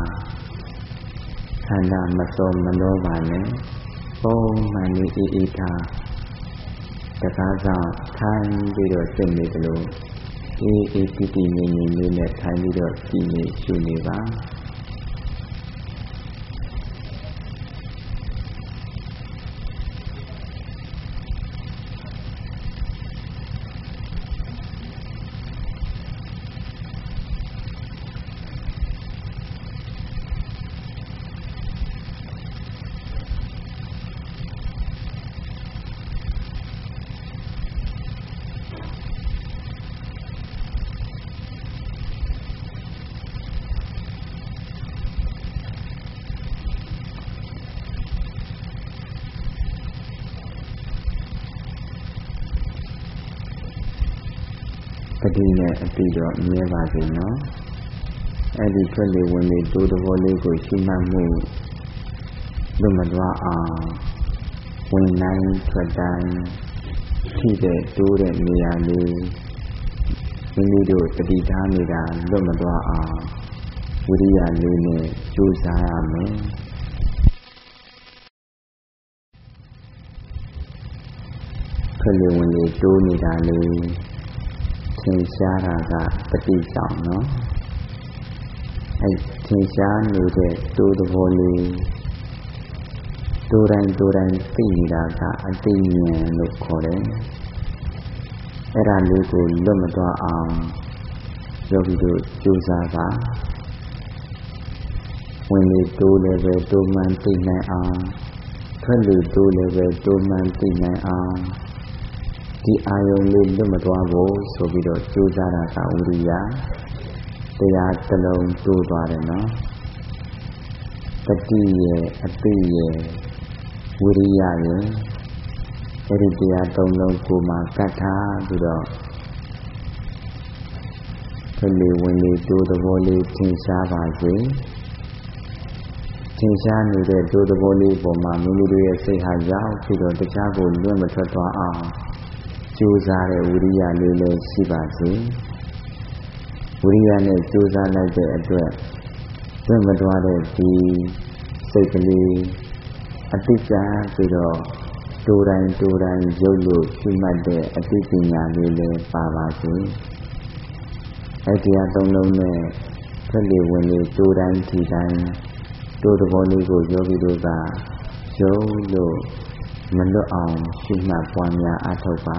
ခန္ဓာမစောမလောပါနဲ့ပုံမှန်လေးအေးထားတကားဆောင်ထိုင်ပြီးတော့စိတ်နေသလိုအေးတည်ငြိမ်လေးနဲ့ထိုင်ပြီးတော့ကြည်နေရှုနေပါတတိနဲ့အတိတော့မြဲပါစေနော်အဲ့ဒီထွက်လေဝင်လေတိုးသဘောလေးကိုရှိမှတ်မှုလွတ်မသွားအောင်ဝင်တိုင်းထွက်တိုင်းရှိတဲ့တိုးတဲ့နေရာလေးမိမိတို့တတိထားနေတာလွတ်မသွားအောင်ဝိရိယလေးနဲ့ကြိုးစားရမယ်ထွက်လေဝင်လေတိုးနေတာလေးထင်ရှားတာကတတိဆောင်နော်အဲထင်ရှားနေတဲ့တိုးသဘောလေးတိုးတိုင်းသိနေတာကအတိဉာဏ်လို့ခေါ်တယ်အဲ့ဒါလေးကိုလွတ်မသွားအောင်ယောဂီတို့ကြိုးစားပါဝင်လေတိုးလည်းပဲတိုးမှန်သိနိုင်အောင်ထွက်လေတိုးလည်းပဲတိုးမှန်သိနိုင်အောင်ဒီအာယုံလေးလွတ်မသွားဘူးဆိုပြီးတော့ကြိုးစားတာကဝိရိယတရားတစ်လုံးတိုးသွားတယ်နော်တတိရဲ့အတိရဲ့ဝိရိယရဲ့အဲ့ဒီတရားသုံးလုံးကိုမှကတ်ထားပြီးတော့ထွက်လေဝင်လေတိုးသဘောလေးထင်ရှားပါစေထင်ရှားနေတဲ့တိုးသဘောလေးပေါ်မှာမိမိတို့ရဲ့စိတ်ဟာရောက်ပြီးတော့တရားကိုလွတ်မထွက်သွားအောင်ကြိုးစားတဲ့ဝိရိယလေးလည်းရှိပါစေဝိရိယနဲ့ကြိုးစားလိုက်တဲ့အတွက်လွတ်မသွားတဲ့ဒီစိတ်ကလေးအတိတ်ကပြီးတော့တိုးတိုင်းရုပ်လို့ရှိမှတ်တဲ့အတိပညာလေးလည်းပါပါစေအဲ့ဒီအသုံးလုံးနဲ့ထွက်လေဝင်လေတိုးတိုင်းထီတိုင်းတိုးသဘောလေးကိုယောဂီတို့ကရုပ်လို့မလွတ်အောင်ရှိမှတ်ပွားများအားထုတ်ပါ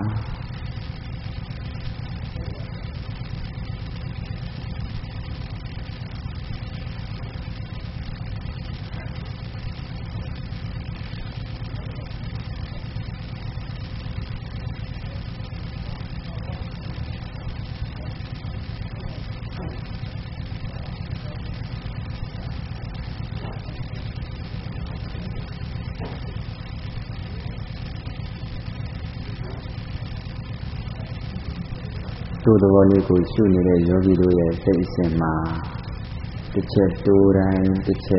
တိုးသဘောလေးကိုရှုနေတဲ့ယောဂီတို့ရဲ့စိတ်အစဉ်မှာတစ်ချက်တိုးတိုင်း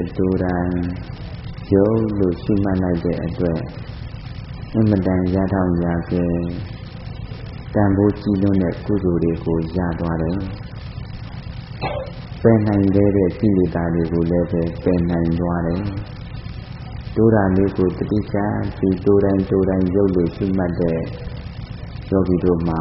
ရုပ်လို့ရှိမှတ်လိုက်တဲ့အတွက်အင်မတန်ရထောင်ရကဲတန်ဖိုးကြီးလွန်းတဲ့ကုသိုလ်တွေကိုရသွားတယ်ပယ်နိုင်တဲ့ကိလေသာတွေကိုလည်းပဲပယ်နိုင်သွားတယ်တိုးတာလေးကိုတတိကံဒီတိုးတိုင်းရုပ်လို့ရှိမှတ်တဲ့ယောဂီတို့မှာ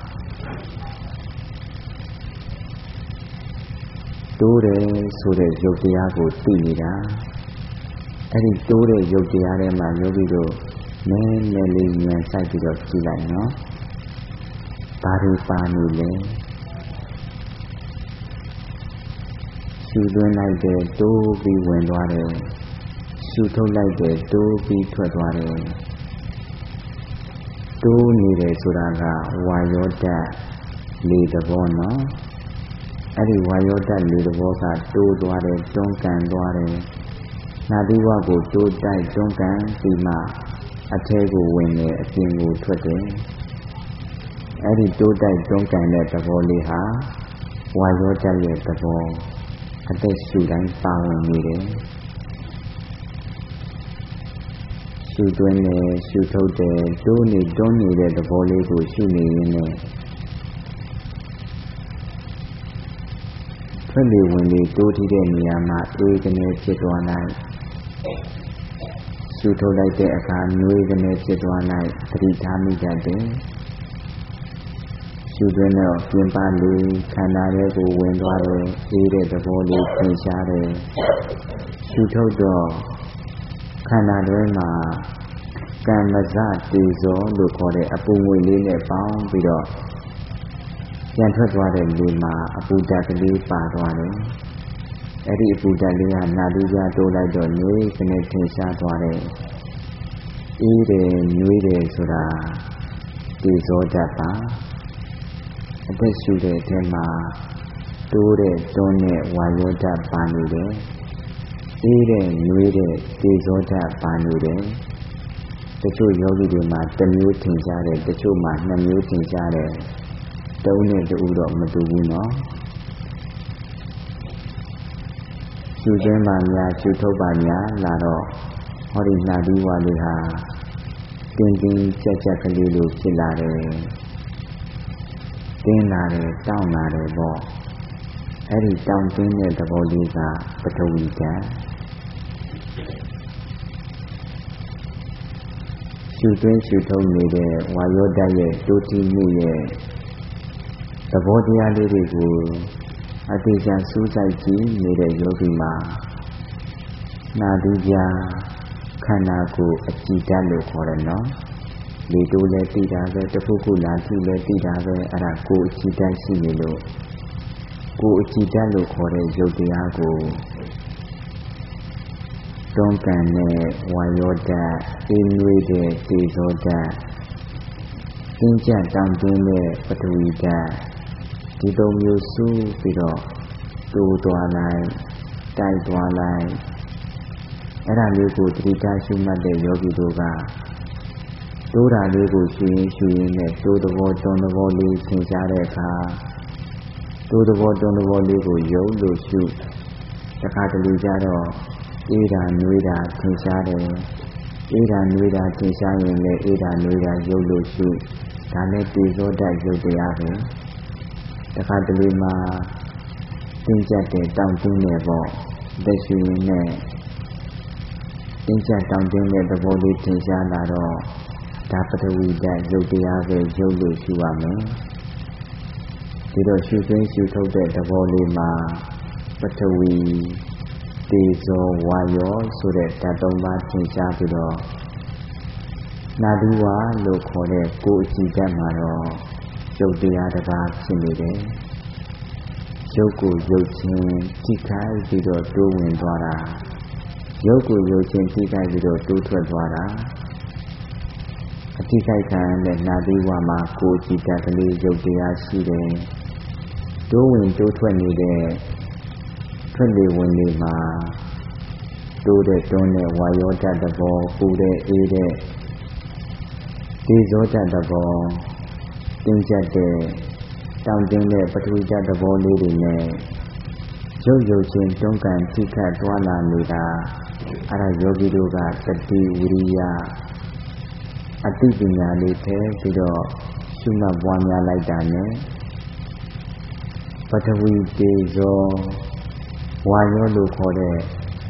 တိုးတယ်ဆိုတဲ့ယုတ်တရားကိုသိနေတာအဲ့ဒီတိုးတဲ့ယုတ်တရားထဲမှာယောဂီတို့နည်းနည်းလေးဉာဏ်ဆိုင်ပြီးတော့ကြည့်လိုက်နော်ဘာတွေပါနေလဲရှုသွင်းလိုက်တဲ့တိုးပြီးဝင်သွားတယ်ရှုထုတ်လိုက်တဲ့တိုးပြီးထွက်သွားတယ်တိုးနေတယ်ဆိုတာကဝါယောဓာတ်လေသဘောနော်အဲ့ဒီဝါယောဓာတ်လေသဘောကတိုးသွားတယ်တွန်းကန်သွားတယ်နာသီဝကိုတိုးတိုက်တွန်းကန်ပြီးမှအထဲကိုဝင်တယ်အပြင်ကိုထွက်တယ်အဲ့ဒီတိုးတိုက်တွန်းကန်တဲ့သဘောလေးဟာဝါယောဓာတ်ရဲ့သဘောအသက်ရှူတိုင်းပါဝင်နေတယ်ရှုသွင်းတယ်ရှုထုတ်တယ်တိုးနေတွန်းနေတဲ့သဘောလေးကိုရှုနေရင်းနဲ့ထွက်လေဝင်လေတိုးထီးတဲ့နေရာမှာအေးကနေဖြစ်သွားလိုက်ရှုထုတ်လိုက်တဲ့အခါနှွေးကနေဖြစ်သွားလိုက်သတိထားမိတတ်တယ်ရှုသွင်းတော့ပြင်ပလေးခန္ဓာရဲ့ကိုဝင်သွားတယ်အေးတဲ့သဘောလေးသင်ရှားတယ်ရှုထုတ်တော့ခန္ဓာတွင်းမှာကံမဇတေဇောလို့ခေါ်တဲ့အပူငွေလေးနဲ့ပေါင်းပြီးတော့ပြန်ထွက်သွားတဲ့လေမှာအပူဓာတ်ကလေးပါသွားတယ်အဲ့ဒီအပူဓာတ်လေးကနာသီးပြတိုးလိုက်တော့နှွေးကနေထင်ရှားသွားတယ်အေးတယ်နှွေးတယ်ဆိုတာတေဇောဓာတ်ပါအသက်ရှူတဲ့အထဲမှာတိုးတဲ့တွန်းတဲ့ဝါယောဓာတ်ပါနေတယ်အေးတဲ့နှွေးတဲ့တေဇောဓာတ်ပါနေတယ်တချို့ယောဂီတွေမှာတစ်မျိုးထင်ရှားတယ်တချို့မှာနှစ်မျိုးထင်ရှားတယ်တုံးနဲ့တူတော့မတူဘူးနော်ရှုခြင်းပါများရှုထုတ်ပါများလာတော့ဟောဒီနာဒီဝါလေးဟာတင်းတင်းကြပ်ကြပ်ကလေးလိုဖြစ်လာတယ်တင်းလာတယ်တောင်းလာတယ်ပေါ့အဲ့ဒီတောင်းတင်းတဲ့သဘောလေးကပထဝီဓာတ်ရှုသွင်းရှုထုတ်နေတဲ့ဝါယောဓာတ်ရဲ့တိုးတီးမှုရဲ့သဘောတရားလေးတွေကိုအသေးချာစူးစိုက်ကြည့်နေတဲ့ယောဂီမှာနာဒူပြခန္ဓာကိုယ်အကြည်ဓာတ်လို့ခေါ်တယ်နော်လေတိုးလည်းသိတာပဲတခုခုလာကြည့်လည်းသိတာပဲအဲ့ဒါကိုယ်အကြည်ဓာတ်ရှိနေလို့ကိုယ်အကြည်ဓာတ်လို့ခေါ်တဲ့ရုပ်တရားကိုတွန်းကန်တဲ့ဝါယောဓာတ်အေးနွေးတဲ့တေဇောဓာတ်တင်းကျပ်တောင့်တင်းတဲ့ပထဝီဓာတ်ဒီသုံးမျိုးစုပြီးတော့တိုးသွားလိုက်တိုက်သွားလိုက်အဲ့ဒါလေးကိုတတိထားရှုမှတ်တဲ့ယောဂီတို့ကတိုးတာလေးကိုရှုရင်းနဲ့တိုးသဘောတွန်းသဘောလေးသင်ရှားတဲ့အခါတိုးသဘောတွန်းသဘောလေးကိုယုံလို့ရှုတခါတလေကြတော့အေးတာနွေးတာသင်ရှားတယ်အေးတာနွေးတာသင်ရှားရင်လည်းအေးတာနွေးတာယုံလို့ရှုဒါနဲ့တေဇောဓာတ်ယုတ်တရားပဲတခါတလေမှာတင်းကျပ်တဲ့တောင့်တင်းတဲ့ပေါ့လက်ရှုရင်းနဲ့တင်းကျပ်တောင့်တင်းတဲ့သဘောလေးသင်ရှားလာတော့ဒါပထဝီဓာတ်ယုတ်တရားပဲယုတ်လို့ရှုရမယ်ဒီတော့ရှုသွင်းရှုထုတ်တဲ့သဘောလေးမှာပထဝီတေဇောဝါယောဆိုတဲ့ဓာတ်သုံးပါးသင်ရှားပြီးတော့နာဒီဝါလို့ခေါ်တဲ့ကိုယ်အကြည်ဓာတ်မှာတော့ယုတ်တရားတစ်ပါးဖြစ်နေတယ်ရုပ်ကိုရုပ်ချင်းထိခိုက်ပြီးတော့တိုးဝင်သွားတာရုပ်ကိုရုပ်ချင်းထိခိုက်ပြီးတော့တိုးထွက်သွားတာအထိခိုက်ခံတဲ့နာသီဝါမှာကိုယ်ကြည်တတ်ကလေးရုပ်တရားရှိတယ်တိုးဝင်တိုးထွက်နေတဲ့ထွက်လေဝင်လေမှာတိုးတဲ့တွန်းတဲ့ဝါယောဓာတ်သဘောပူတဲ့အေးတဲ့ဒေဇောဓာတ်သဘောတင်းကျပ်တဲ့တောင့်တင်းတဲ့ပထဝီဓာတ်သဘောလေးတွေနဲ့ရုပ်ရုပ်ချင်းတွန်းကန်ထိခတ်သွားလာနေတာအဲ့ဒါယောဂီတို့ကတတိဝိရိယအတိပညာလေးထဲပြီးတော့ရှုမှတ်ပွားများလိုက်တာနဲ့ပထဝီတေဇောဝါယောလို့ခေါ်တဲ့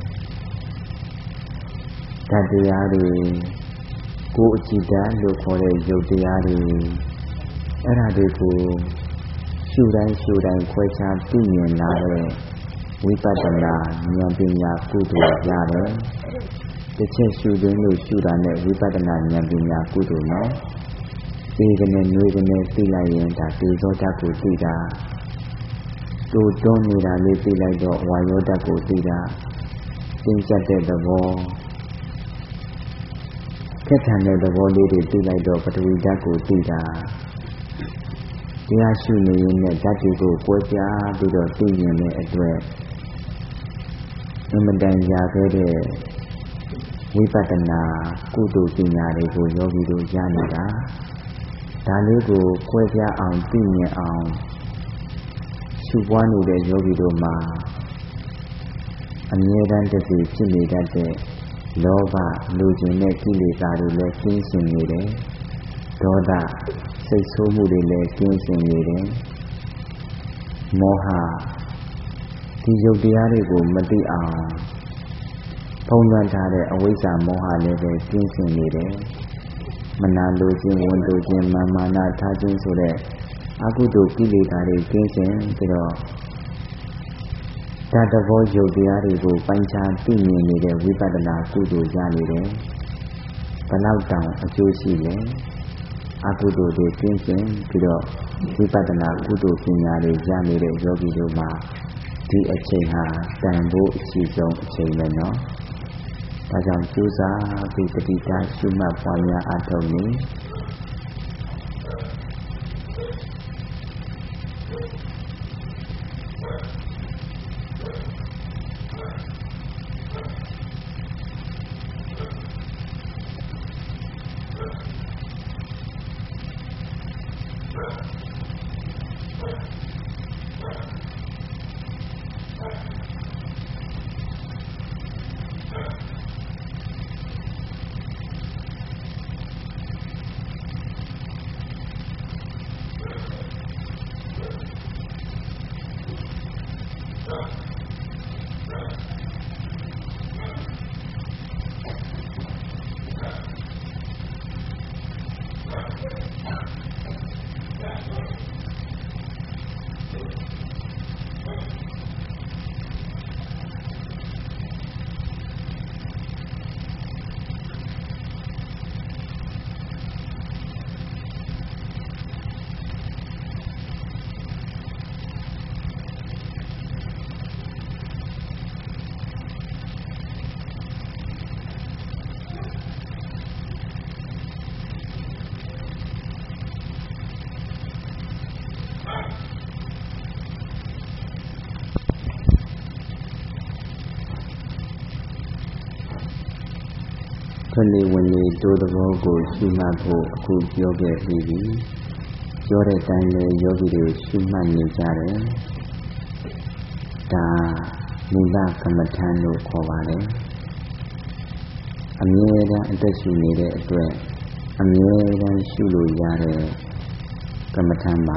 ဓာတ်တရားတွေကိုယ်အကြည်ဓာတ်လို့ခေါ်တဲ့ရုပ်တရားတွေအဲ့ဒါတွေကိုရှုတိုင်းခွဲခြားသိမြင်လာတဲ့ဝိပဿနာဉာဏ်ပညာကုသိုလ်ရတယ်။တစ်ချက်ရှုသွင်းလို့ရှုတာနဲ့ဝိပဿနာဉာဏ်ပညာကုသိုလ်နော်။ဒီကနေနှွေးကနေသိလိုက်ရင်ဒါတေဇောဓာတ်ကိုသိတာ။တိုးတွန်းနေတာလေးသိလိုက်တော့ဝါယောဓာတ်ကိုသိတာ။သင်ကျက်တဲ့သဘောခက်ထန်တဲ့သဘောလေးတွေသိလိုက်တော့ပထဝီဓာတ်ကိုသိတာ။တရားရှုနေရင်နဲ့ဓာတ်တွေကိုကွဲပြားပြီးတော့သိမြင်တဲ့အတွက်အမှန်တန်ရခဲ့တဲ့ဝိပဿနာကုသိုလ်ပညာတွေကိုယောဂီတို့ရနေတာဒါလေးကိုကွဲပြားအောင်သိမြင်အောင်ရှုပွားနေတဲ့ယောဂီတို့မှာအမြဲတမ်းတည်းဖြစ်နေတတ်တဲ့လောဘလူကျင်တဲ့ကိလေသာတွေလည်းကျင်းစင်နေတယ်ဒေါသစိတ်ဆိုးမှုတွေလည်းကျင်းစင်နေတယ်မောဟဒီယုတ်တရားတွေကိုမသိအောင်ဖုံးလွှမ်းထားတဲ့အဝိဇ္ဇာမောဟလည်းပဲကျင်းစင်နေတယ်မနာလိုခြင်းဝန်တိုခြင်းမာနထားခြင်းဆိုတဲ့အကုသိုလ်ကိလေသာတွေကျင်းစင်ပြီးတော့ဓာတ်သဘောယုတ်တရားတွေကိုပိုင်းခြားသိမြင်နေတဲ့ဝိပဿနာကုသိုလ်ရနေတယ်ဘယ်လောက်တောင်အကျိုးရှိလဲအကုသိုလ်တွေကျင်းစင်ပြီးတော့ဝိပဿနာကုသိုလ်ပညာတွေရနေတဲ့ယောဂီတို့မှာဒီအချိန်ဟာတန်ဖို့အရှိဆုံးအချိန်ပဲနော်ဒါကြောင့်ကြိုးစားပြီးတတိထားရှုမှတ်ပွားများအားထုတ်နေထွက်လေဝင်လေတိုးသဘောကိုရှုမှတ်ဖို့အခုပြောခဲ့ပြီးပြီပြောတဲ့အတိုင်းလည်းယောဂီတွေရှုမှတ်နေကြတယ်ဒါမူလကမ္မထံလို့ခေါ်ပါတယ်အမြဲတမ်းအသက်ရှုနေတဲ့အတွက်အမြဲတမ်းရှုလို့ရတဲ့ကမ္မထံပါ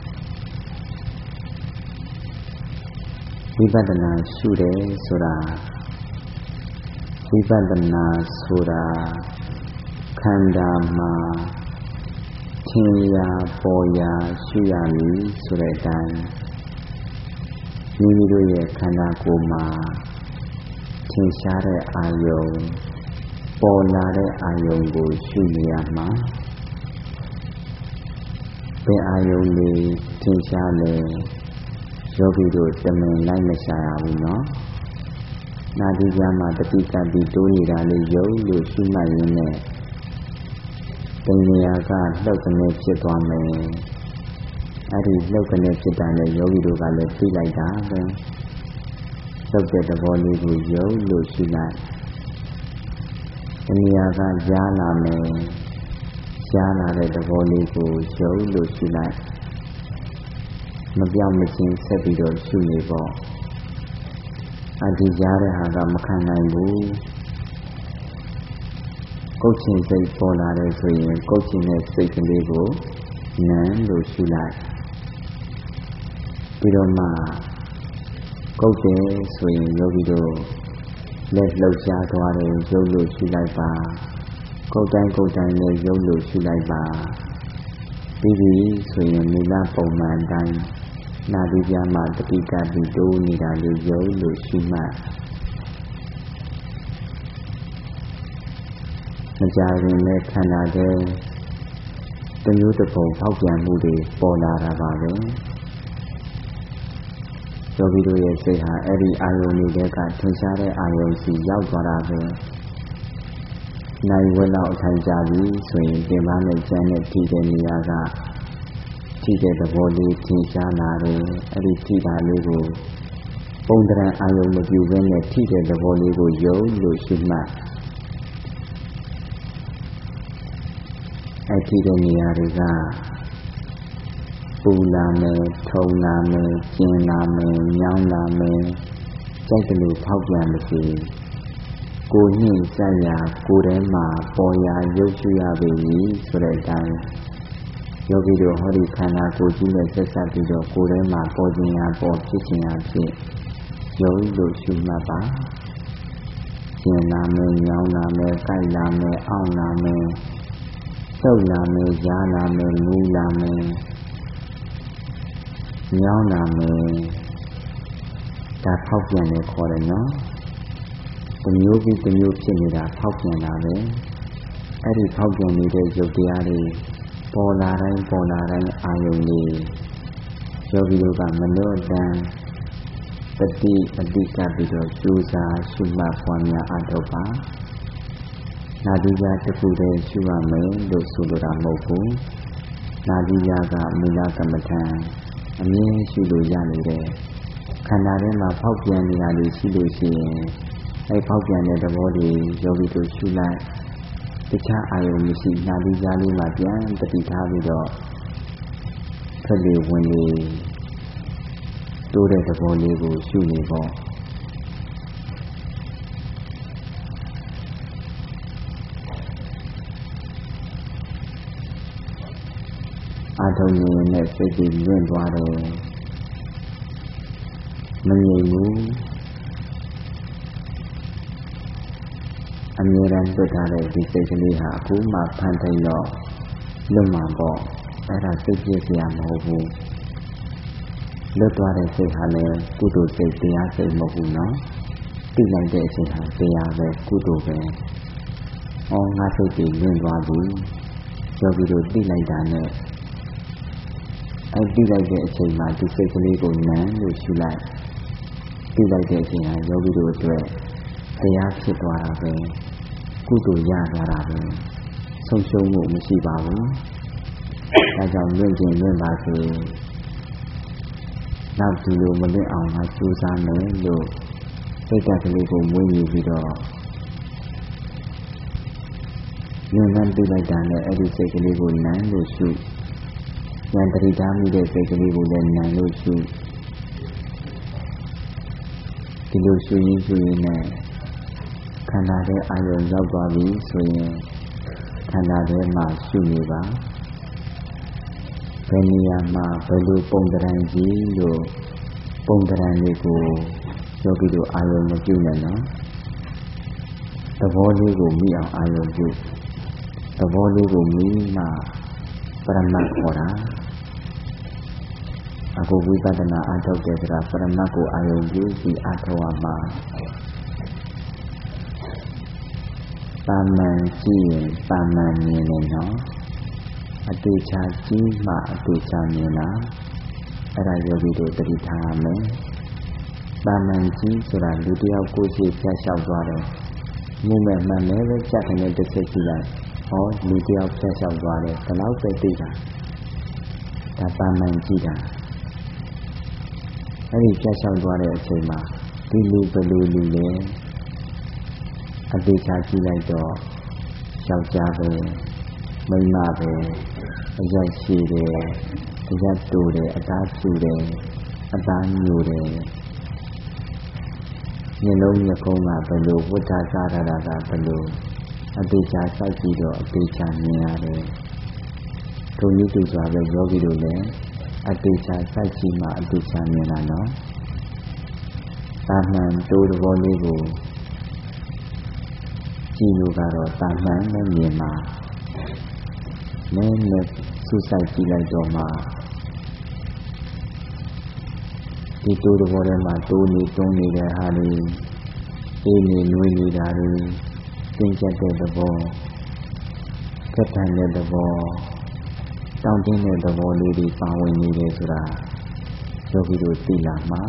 ဝိပဿနာရှုတယ်ဆိုတာဝိပဿနာဆိုတာခန္ဓာမှာထင်ရာပေါ်ရာရှုရမည်ဆိုတဲ့အတိုင်းမိမိတို့ရဲ့ခန္ဓာကိုယ်မှာထင်ရှားတဲ့အာယုံပေါ်လာတဲ့အာယုံကိုရှုနေရမှာဘယ်အာယုံတွေထင်ရှားလဲယောဂီတို့တမင်လိုက်မရှာရဘူးနော်နာတိကျမှာတတိကတိတိုးနေတာလေးယုံလို့ရှုမှတ်ရင်းနဲ့တဏှာကလှုပ်ကနေဖြစ်သွားမယ်အဲ့ဒီလှုပ်ကနေဖြစ်တာနဲ့ယောဂီတို့ကလည်းသိလိုက်တာပဲလှုပ်တဲ့သဘောလေးကိုယုံလို့ရှုလိုက်တဏှာကကြားလာမယ်ကြားလာတဲ့သဘောလေးကိုယုံလို့ရှုလိုက်မပြောင်းမချင်းဆက်ပြီးတော့ရှုနေပေါ့အဒီကြားတဲ့ဟာကမခံနိုင်ဘူးကုတ်ချင်စိတ်ပေါ်လာတယ်ဆိုရင်ကုတ်ချင်တဲ့စိတ်ကလေးကိုနံလို့ရှုလိုက်ပြီးတော့မှကုတ်တယ်ဆိုရင်ယောဂီတို့လက်လှုပ်ရှားသွားတယ်ရုပ်လို့ရှုလိုက်ပါကုတ်တိုင်းနဲ့ရုပ်လို့ရှုလိုက်ပါပြီးပြီဆိုရင်မူလပုံမှန်တိုင်းနာတိပြမှာတတိကတိတိုးနေတာလေးရုပ်လို့ရှုမှတ်မကြခင်နဲ့ခန္ဓာတဲ့တမျိုးတစ်ပုံပေါက်ပြန်မှုတွေပေါ်လာတာပါပဲယောဂီတို့ရဲ့စိတ်ဟာအဲ့ဒီအာယုန်တွေကထင်ရှားတဲ့အာယုန်စီရောက်သွားတာပဲနိုင်ဝက်လောက်အထိုင်ကြပြီဆိုရင်ပြင်ပနဲ့ကျန်းတဲ့ထိတဲ့နေရာကထိတဲ့သဘောလေးထင်ရှားလာတယ်အဲ့ဒီထိတာလေးကိုပုံတရံအာယုန်မပြုဘဲနဲ့ထိတဲ့သဘောလေးကိုယုံလို့ရှုမှတ်အဲ့ဒီတဲ့နေရာတွေကပူလာမယ်ထုံလာမယ်ကျင်လာမယ်ညောင်းလာမယ်ကြိုက်တယ်လို့ဖောက်ပြန်လို့ရှိကိုညှိစက်ရာကိုယ်ထဲမှာပေါ်ရာရုပ်ရှုရပေပြီဆိုတဲ့အတိုင်းယောဂီတို့ဟောဒီခန္ဓာကိုယ်ကြီးနဲ့ဆက်ဆက်ပြီးတော့ကိုယ်ထဲမှာပေါ်ခြင်းရာပေါ်ဖြစ်ခြင်းရာဖြစ်ယုံလို့ရှုမှတ်ပါကျင်လာမယ်ညောင်းလာမယ်ကြိုက်လာမယ်အောင့်လာမယ်ဆုပ်လာမယ်ရားလာမယ်မူးလာမယ်ညောင်းလာမယ်ဒါဖောက်ပြန်တယ်ခေါ်တယ်နော်တစ်မျိုးပြီးတစ်မျိုးဖြစ်နေတာဖောက်ပြန်တာပဲအဲ့ဒီဖောက်ပြန်နေတဲ့ရုပ်တရားတွေပေါ်လာတိုင်းအာယုန်တွေယောဂီတို့ကမလွတ်တမ်းတတိအတိကပြီးတော့ကြိုးစားရှုမှတ်ပွားများအထောက်ပါနာတိယတစ်ခုတည်းရှုရမယ်လို့ဆိုလိုတာမဟုတ်ဘူးနာတိယကမူလကမ္မထံအမြဲရှုလို့ရနေတဲ့ခန္ဓာထဲမှာဖောက်ပြန်နေတာတွေရှိလို့ရှိရင်အဲဖောက်ပြန်တဲ့သဘောတွေယောဂီတို့ရှုလိုက်တခြားအာယုန်မရှိနာတိယလေးမှာပြန်တတိထားပြီးတော့ထွက်လေဝင်လေတိုးတဲ့သဘောလေးကိုရှုနေပေါ့အာထုံနေနဲ့စိတ်ကြီးလွင့်သွားတယ်မငြိမ်ဘူးအမြဲတမ်းတွေ့ထားတဲ့ဒီစိတ်ကလေးဟာအခုမှဖန်ထိုင်တော့လွတ်မှာပေါ့အဲ့ဒါစိတ်ပြည့်စရာမဟုတ်ဘူးလွတ်သွားတဲ့စိတ်ဟာလည်းကုသိုလ်စိတ်တရားစိတ်မဟုတ်ဘူးနော်သိလိုက်တဲ့အချိန်ဟာတရားပဲကုသိုလ်ပဲငါစိတ်ကြီးလွင့်သွားပြီယောဂီတို့သိလိုက်တာနဲ့သိလိုက်တဲ့အချိန်မှာဒီစိတ်ကလေးကိုနံလို့ရှုလိုက်သိလိုက်တဲ့အချိန်ဟာယောဂီတို့အတွက်တရားဖြစ်သွားတာပဲကုသိုလ်ရသွားတာပဲဆုံးရှုံးမှုမရှိပါဘူးဒါကြောင့်လွင့်ခြင်းလွင့်ပါစေနောက်ဒီလိုမလွင့်အောင်ငါကြိုးစားမယ်လို့စိတ်ဓာတ်ကလေးကိုမွေးမြူပြီးတော့ဉာဏ်နဲ့ပြလိုက်တာနဲ့အဲ့ဒီစိတ်ကလေးကိုနံလို့ရှုဉာဏ်တတိထားမိတဲ့စိတ်ကလေးကိုလည်းနံလို့ရှုဒီလိုရှုရင်းနဲ့ခန္ဓာရဲ့အာရုံရောက်သွားပြီဆိုရင်ခန္ဓာထဲမှာရှုနေပါဘယ်နေရာမှာဘယ်လိုပုံသဏ္ဍာန်ကြီးလို့ပုံသဏ္ဍာန်လေးကိုယောဂီတို့အာရုံမပြုနဲ့နော်သဘောလေးကိုမိအောင်အာရုံပြုသဘောလေးကိုမိမှပရမတ်ခေါ်တာအခုဝိပဿနာအားထုတ်တယ်ဆိုတာပရမတ်ကိုအာရုံပြုပြီးအားထုတ်ရမှာပါမန်ကြည့်ရင်ပါမန်မြင်နေနော်အတေချာကြည့်မှအတေချာမြင်တာအဲ့ဒါယောဂီတို့သတိထားရမယ်ပါမန်ကြည့်ဆိုတာလူတယောက်ကိုယ်ရှိဖြတ်လျှောက်သွားတယ်မှုမဲ့မှန်မဲပဲကြက်ခနဲ့တစ်ချက်ကြည့်လိုက်ဟောလူတယောက်ဖြတ်လျှောက်သွားတယ်ဘယ်လောက်ပဲသိတာဒါပါမန်ကြည့်တာအဲ့ဒီဖြတ်လျှောက်သွားတဲ့အချိန်မှာဒီလူဘယ်လိုလူလဲအသေးချာကြည့်လိုက်တော့ယောက်ျားပဲမိန်းမပဲအရက်ရှိတယ်အရက်တူတယ်အသားဖြူတယ်အသားညိုတယ်မျက်လုံးမျက်ခုံးကဘယ်လိုဝဋ္ဌစားရတာကဘယ်လိုအသေးချာစိုက်ကြည့်တော့အသေးချာမြင်ရတယ်ဒုနည်းတူစွာပဲယောဂီတို့လည်းအသေးချာစိုက်ကြည့်မှအသေးချာမြင်တာနော်သာမန်တိုးသဘောလေးကိုကြည့်လို့ကတော့တာမှန်နဲ့မြင်မှာနည်းနည်းစူးစိုက်ကြည့်လိုက်တော့မှဒီတိုးသဘောထဲမှာတိုးနေတွန်းနေတဲ့ဟာတွေအေးနေနွေးနေတာတွေသင်ကျက်တဲ့သဘောခက်ထန်တဲ့သဘောတောင့်တင်းတဲ့သဘောလေးတွေပါဝင်နေတယ်ဆိုတာယောဂီတို့သိလာမှာ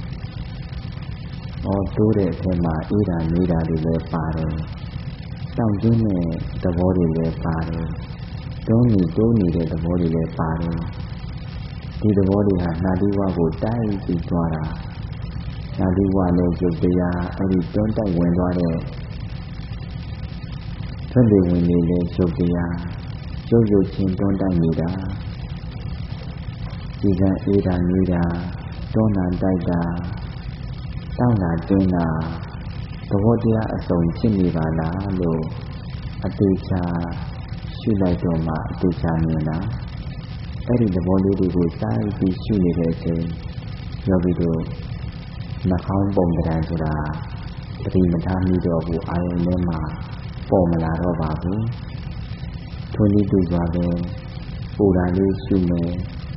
တိုးတဲ့အထက်မှာအေးတာနွေးတာတွေလည်းပါတယ်တောင့်တင်းတဲ့သဘောတွေလည်းပါတယ်တွန်းနေတဲ့သဘောတွေလည်းပါတယ်ဒီသဘောတွေဟာနာတိဝကိုတိုက်ပြီးသွားတာနာတိဝနဲ့ယုတ်တရားအဲ့ဒီတွန်းတိုက်ဝင်သွားတဲ့ထွန်းတွေဝင်နေတဲ့ယုတ်တရားရုပ်ချင်းတွန်းတိုက်နေတာဒီကအေးတာနွေးတာတွန်းတာတိုက်တာတောင်းတာတင်းတာသဘောတရားအစုံဖြစ်နေပါလားလို့အသေးချာရှုလိုက်တော့မှအသေးချာမြင်တာအဲ့ဒီသဘောလေးတွေကိုစိုက်ပြီးရှုနေတဲ့အချိန်ယောဂီတို့နှာခေါင်းပုံသဏ္ဍာန်ဆိုတာတတိမထားမိတော့ဘူးအာယုန်ထဲမှာပေါ်မလာတော့ပါဘူးထိုနည်းတူစွာပဲပူတာလေးရှုမယ်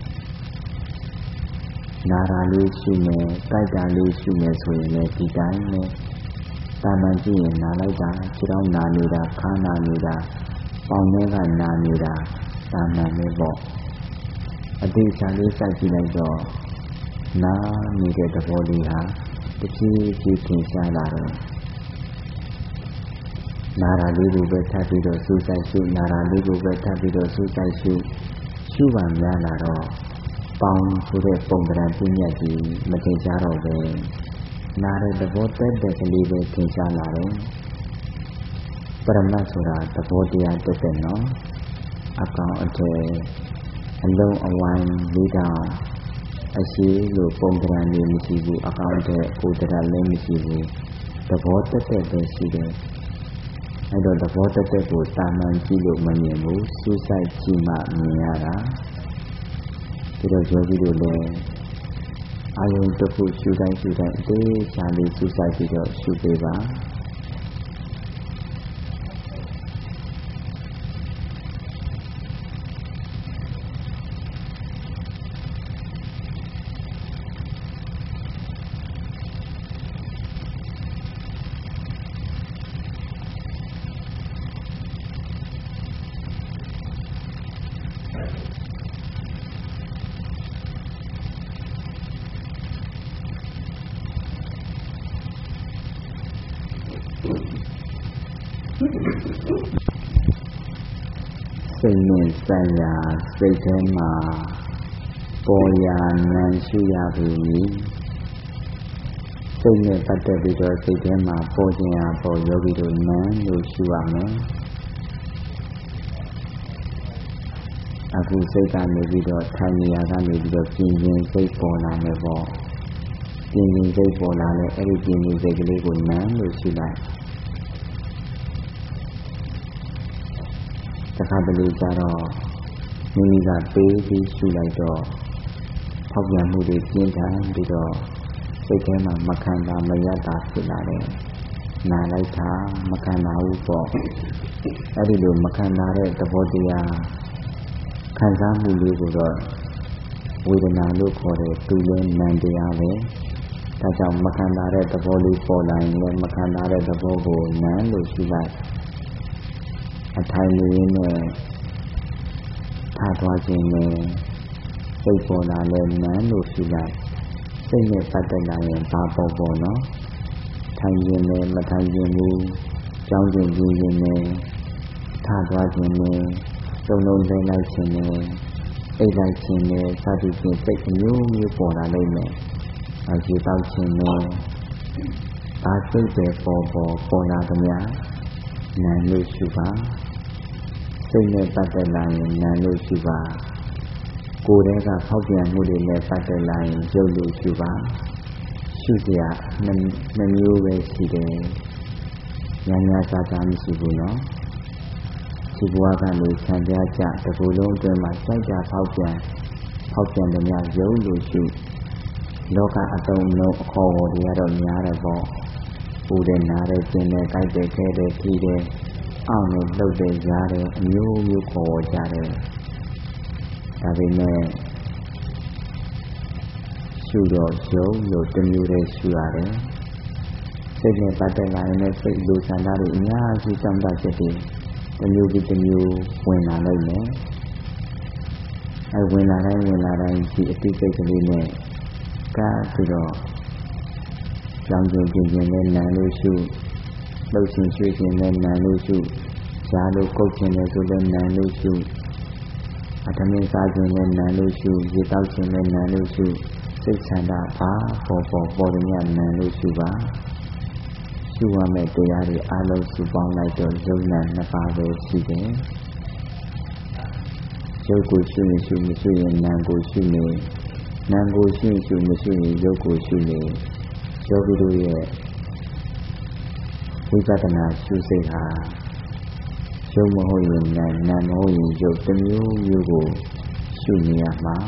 နာတာလေးရှုမယ်ကြိုက်တာလေးရှုမယ်ဆိုရင်လည်းဒီတိုင်းနဲ့တာမန်ကြည့်ရင်နာလိုက်တာခြေထောက်နာနေတာခါနာနေတာပေါင်ထဲကနာနေတာတာမန်ပဲပေါ့အသေးချာလေးစိုက်ကြည့်လိုက်တော့နာနေတဲ့သဘောလေးဟာတဖြည်းဖြည်းထင်ရှားလာတယ်နာတာလေးကိုပဲထပ်ပြီးတော့စူးစိုက်ရှုနာတာလေးကိုပဲထပ်ပြီးတော့စူးစိုက်ရှုပါများလာတော့ပေါင်ဆိုတဲ့ပုံသဏ္ဍာန်ပြည့်ညက်ကြီးမထင်ရှားတော့ပဲနာတဲ့သဘောတက်တဲ့ကလေးပဲထင်ရှားလာတယ်ပရမတ်ဆိုတာသဘောတရားတက်တဲ့နော်အကောင်အထည်အလုံးအဝိုင်းလေးတောင်အရှိလို့ပုံသဏ္ဍာန်လေးမရှိဘူးအကောင်အထည်ကိုယ်တရားလည်းမရှိဘူးသဘောတက်တဲ့ပဲရှိတယ်အဲ့တော့သဘောတက်တဲ့ကိုတာမန်ကြည့်လို့မမြင်ဘူးစူးစိုက်ကြည့်မှမြင်ရတာဒီတော့ယောဂီတို့လည်းအာယုံတစ်ခုရှုတိုင်းအသေးချာလေးစူးစိုက်ပြီးတော့ရှုပေးပါစိတ်နဲ့စံရာစိတ်ထဲမှာပေါ်ရာဉာဏ်ရှုရပြီစိတ်နဲ့ပတ်သက်ပြီးတော့စိတ်ထဲမှာပေါ်ခြင်းဟာပေါ်ယောဂီတို့ဉာဏ်လို့ရှုရမယ်အခုစိတ်ကနေပြီးတော့ထိုင်နေရကနေပြီးတော့ပြင်းပြင်းစိတ်ပေါ်လာမယ်ပေါ့ပြင်းပြင်းစိတ်ပေါ်လာတဲ့အဲ့ဒီပြင်းပြင်းစိတ်ကလေးကိုနမ်းလို့ရှိလိုက်တခါတလေကျတော့မိမိကပေးပြီးရှုလိုက်တော့ဖောက်ပြန်မှုတွေပြင်းထန်ပြီးတော့စိတ်ထဲမှာမခံတာမရတာဖြစ်လာတယ်နာလိုက်တာမခံတာဘူးပေါ့အဲ့ဒီလိုမခံတာတဲ့သဘောတရားခံစားမှုလေးကိုတော့ဝေဒနာလို့ခေါ်တယ်သူလည်းနံတရားပဲဒါကြောင့်မခံတာတဲ့သဘောလေးပေါ်လာရင်လည်းမခံတာတဲ့သဘောကိုနံလို့ရှိလိုက်အထိုင်နေနဲ့ထားသွားခြင်းနဲ့စိတ်ပေါ်လာလဲနံလို့ရှိလိုက်စိတ်နဲ့ပတ်သက်လာရင်ဘာပေါ်ပေါ်နော်ထိုင်ခြင်းနဲ့မထိုင်ခြင်းဘူးကြောင်းခြင်းခြင်းနဲ့ထားသွားခြင်းနဲ့သုံးလုံးသိလိုက်ခြင်းနဲ့အိတ်လိုက်ခြင်းနဲ့စသည်ဖြင့်စိတ်အမျိုးမျိုးပေါ်လာလိမ့်မယ်။အခြေတောက်ခြင်းနဲ့ဘာစိတ်ပဲပေါ်လာသမျှနာလို့ရှိပါစိတ်နဲ့ပတ်သက်လာရင်နာလို့ရှိပါကိုယ်တည်းကဖောက်ပြန်မှုတွေနဲ့ပတ်သက်လာရင်ရုပ်လို့ရှိပါရှုစရာနှမျိုးပဲရှိတယ်။ညာစားမရှိဘူးနော်။ဒီဘဝကနေဆံပြကြတကူလုံးအတွင်းမှာစိုက်ကြဖောက်ပြန်တဲ့များရုပ်လို့ရှိလောကအတုံးလုံးအခေါ်ပေါ်တွေကတော့များတယ်ပေါ့ပူတယ်နားတယ်ကျင်တယ်ကြိုက်တယ်ခဲတယ်ဖြီးတယ်အောင့်တယ်လှုပ်တယ်ရားတယ်အမျိုးမျိုးခေါ်ကြတယ်ဒါပေမဲ့ရှုတော့ရုပ်လို့တစ်မျိုးတည်းရှုရတယ်စိတ်နဲ့ပတ်သက်လာရင်လည်းစိတ်လိုဆန္ဒတွေအများကြီးတောင်းတချက်တွေတစ်မျိုးပြီးတစ်မျိုးဝင်လာလိုက်မယ်အဲဝင်လာတိုင်းဒီအတိတ်စိတ်ကလေးနဲ့ကပြီးတော့ကြောင်းကျင်ပြင်းနဲ့နံလို့ရှုလှုပ်ရှင်ရွှေ့ခြင်းနဲ့နံလို့ရှုရှားလို့ကုတ်ခြင်းနဲ့ဆိုလည်းနံလို့ရှုအထမင်းစားခြင်းနဲ့နံလို့ရှုရေတောက်ခြင်းနဲ့နံလို့ရှုစိတ်ဆန္ဒပါပေါ်တယ်ညနံလို့ရှုပါရှုရမယ့်တရားတွေအလုံးစုပေါင်းလိုက်တော့ယုံနာနှစ်ပါးပဲရှိတယ်ရုပ်ကိုရှုရင်ရှုမရှုရင်နာမ်ကိုရှုနေနာမ်ကိုရှုရင်ရှုမရှုရင်ရုပ်ကိုရှုနေယောဂီတို့ရဲ့ဝိပဿနာရှုစိတ်ဟာရုပ်မဟုတ်ရင်နာမ်မဟုတ်ရင်ရုပ်တစ်မျိုးမျိုးကိုရှုနေရမှာ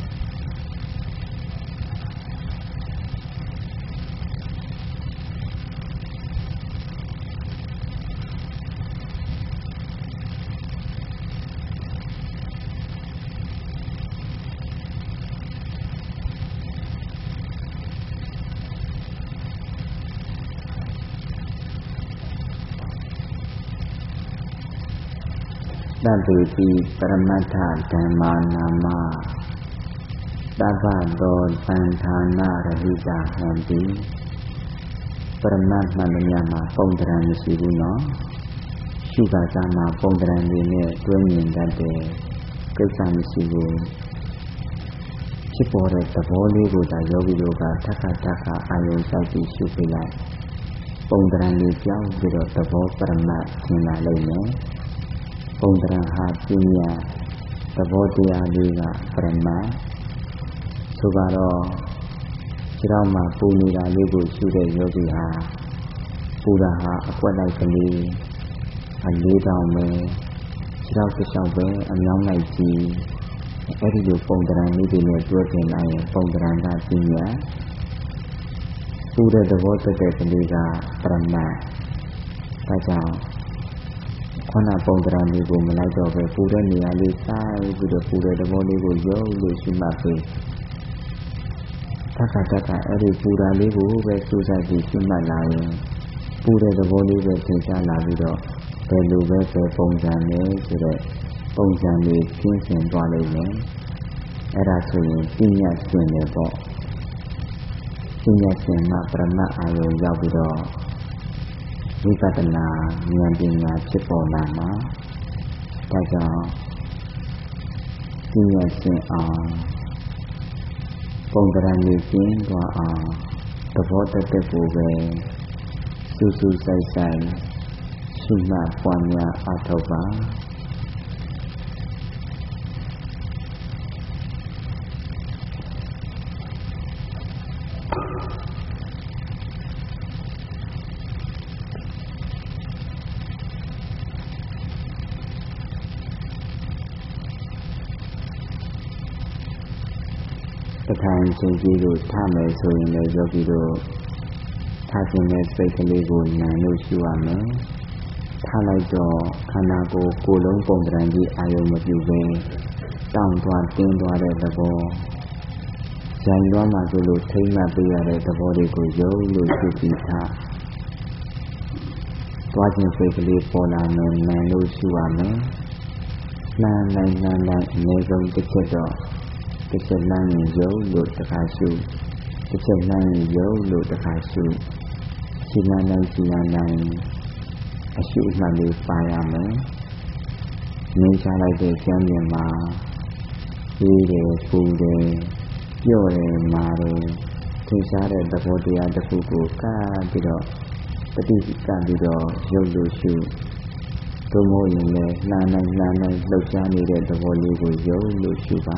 သဗ္ဗေတိပရမတ္ထဓမ္မာနာမသဗ္ဗတောသံဌာနရဟိတဟံတိပရမတ်မှန်များမှာပုံတရံမရှိဘူးနော်ရှုခါစားမှာပုံတရံတွေနဲ့တွဲမြင်တတ်တယ်ကိစ္စမရှိဘူးဖြစ်ပေါ်တဲ့သဘောလေးကိုသာယောဂီတို့ကထပ်ခါအာယုံစိုက်ပြီးရှုပြလိုက်ပုံတရံလေးကြောင်းပြီးတော့သဘောပရမတ်သင်လာလိမ့်မယ်ပုံတရံဟာပညာသဘောတရားလေးကပရမတ်ဆိုတော့ခြေထောက်မှာပူနေတာလေးကိုရှုတဲ့ယောဂီဟာပူတာဟာအကွက်လိုက်ကလေးအလေးတောင်ပဲခြေထောက်တစ်လျှောက်ပဲအမြောင်းလိုက်ကြည့်အဲ့ဒီလိုပုံတရံလေးတွေနဲ့တွဲတင်လိုက်ရင်ပုံတရံကပညာပူတဲ့သဘောတက်တဲ့ကလေးကပရမတ်ဒါကြောင့်ခန္ဓာပုံတရံလေးကိုမလိုက်တော့ပဲပူတဲ့နေရာလေးစိုက်ပြီးတော့ပူတဲ့သဘောလေးကိုရုပ်လို့ရှိမှပဲတခါအဲ့ဒီပူတာလေးကိုပဲစူးစိုက်ပြီးရှိမှလာရင်ပူတဲ့သဘောလေးပဲသင်ရှားလာပြီးတော့ဘယ်လိုပဲပုံစံနဲ့ဆိုတဲ့ပုံစံလေးကျင်းစင်သွားလိမ့်မယ်အဲ့ဒါဆိုရင်ပညာရှင်တယ်ပေါ့ပညာရှင်မှပရမတ်အာယုံရောက်ပြီးတော့ဝိပဿနာဉာဏ်ပညာဖြစ်ပေါ်လာမှာဒါကြောင့်ပညာရှင်အောင်ပုံတရံလေးကျင်းသွားအောင်သဘောတသက်ကိုပဲစူးစူးစိုက်စိုက်ရှုမှတ်ပွားများအားထုတ်ပါထိုင်ချိန်ကြီးလို့ထမယ်ဆိုရင်လည်းယောဂီတို့ထားခြင်းနဲ့စိတ်ကလေးကိုနံလို့ရှုရမယ်ထားလိုက်တော့ခန္ဓာကိုယ်ကိုယ်လုံးပုံသဏ္ဍာန်ကြီးအာယုံမပြုဘဲတောင့်သွားတင်းသွားတဲ့သဘောရံလွှမ်းမှဆိုလို့ထိမ့်မှတ်ပေးရတဲ့သဘောတွေကိုယုံလို့ရှုပြီးထားသွားခြင်းစိတ်ကလေးပေါ်လာမယ်နံလို့ရှုရမယ်လှမ်းလိုက်အနည်းဆုံးတစ်ချက်တော့တစ်ချက်လှမ်းရင်ယုံလို့တစ်ခါရှုတစ်ချက်လှမ်းရင်ယုံလို့တစ်ခါရှုရှင်းနိုင်အရှုမှန်လေးပါရမယ်ငြိမ်းချလိုက်တဲ့ကျမ်းပြင်မှာအေးတယ်ပူတယ်ပြော့တယ်မာတယ်ထင်ရှားတဲ့သဘောတရားတစ်ခုကိုကပြီးတော့ပฏิကံပြီးတော့ရုပ်လို့ရှုသို့မဟုတ်ရင်လည်းလှမ်းနိုင်လှုပ်ရှားနေတဲ့သဘောလေးကိုရုပ်လို့ရှုပါ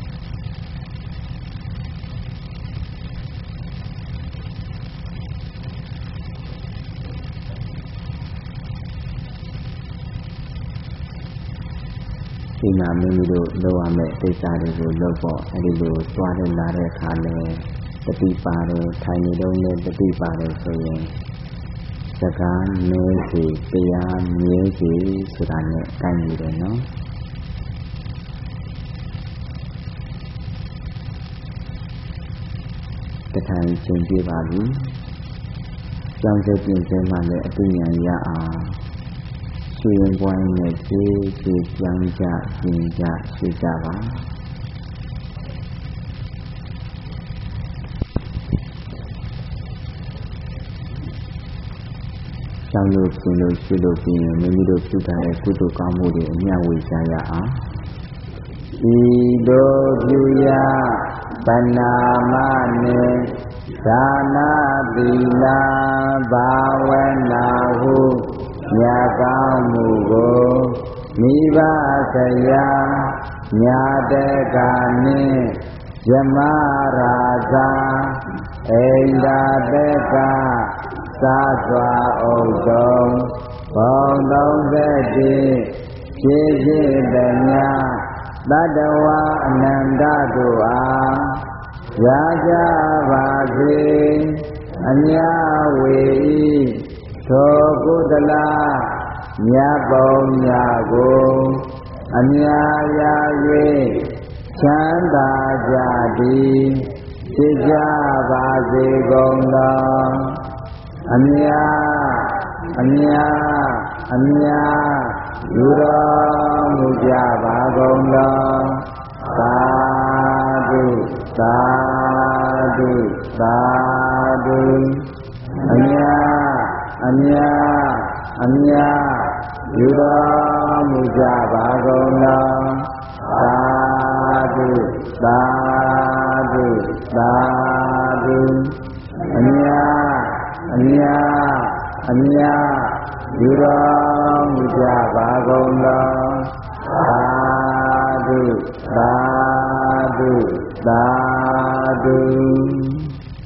ဒီမှာမိမိတို့လုပ်ရမယ့်ကိစ္စတွေကိုလုပ်ဖို့အဲဒီလိုသွားတဲ့လာတဲ့အခါလဲတတိပါတယ်ထိုင်နေတော့လည်းတတိပါတယ်ဆိုရင်စကားနည်းစီတရားမြဲစီဆိုတာနဲ့ကိုင်းနေတယ်နော်တထိုင်ချိန်ပြပါပြီကြောင်းစက်ပြင်စဲမှလည်းအသိဉာဏ်ရအောင်ရှင်းပွားနဲ့ကျေးကြောင်းကြပြင်ကြရှင်းကြပါကြောင်းလို့ပြင်လို့ရှင်းလို့ပြီးရင်မိမိတို့ပြုထားတဲ့ကုသိုလ်ကောင်းမှုတွေအမျှဝေကြရအောင်ဤသို့ပြုရပနာမနှင့်ဒါနာသီလဘာဝနာဟုမြတ်ကောင်းမှုကိုမိဘဆရာညာတကနှင့်ယမရာဇာအိန္ဒတကသာစွာဥဒ္ဒံဘုံ31ဖြစ်ဖြစ်တည်းများတတဝအနန္တတို့အားရကြပါစေအမြဝေ၏သောကုသလမြတ်ပုံမြတ်ကိုအမြရ၍ချမ်းသာကြသည်ဖြစ်ကြပါစေကုန်သောအမြယူတော်မူကြပါကုန်သောသာဓုသာဓုသာဓုအမြယူတော်မူကြပါကုန်သောသာဓုသာဓုသာဓုအမြယူတော်မူကြပါကုန်သောသာဓုသာဓုသာဓု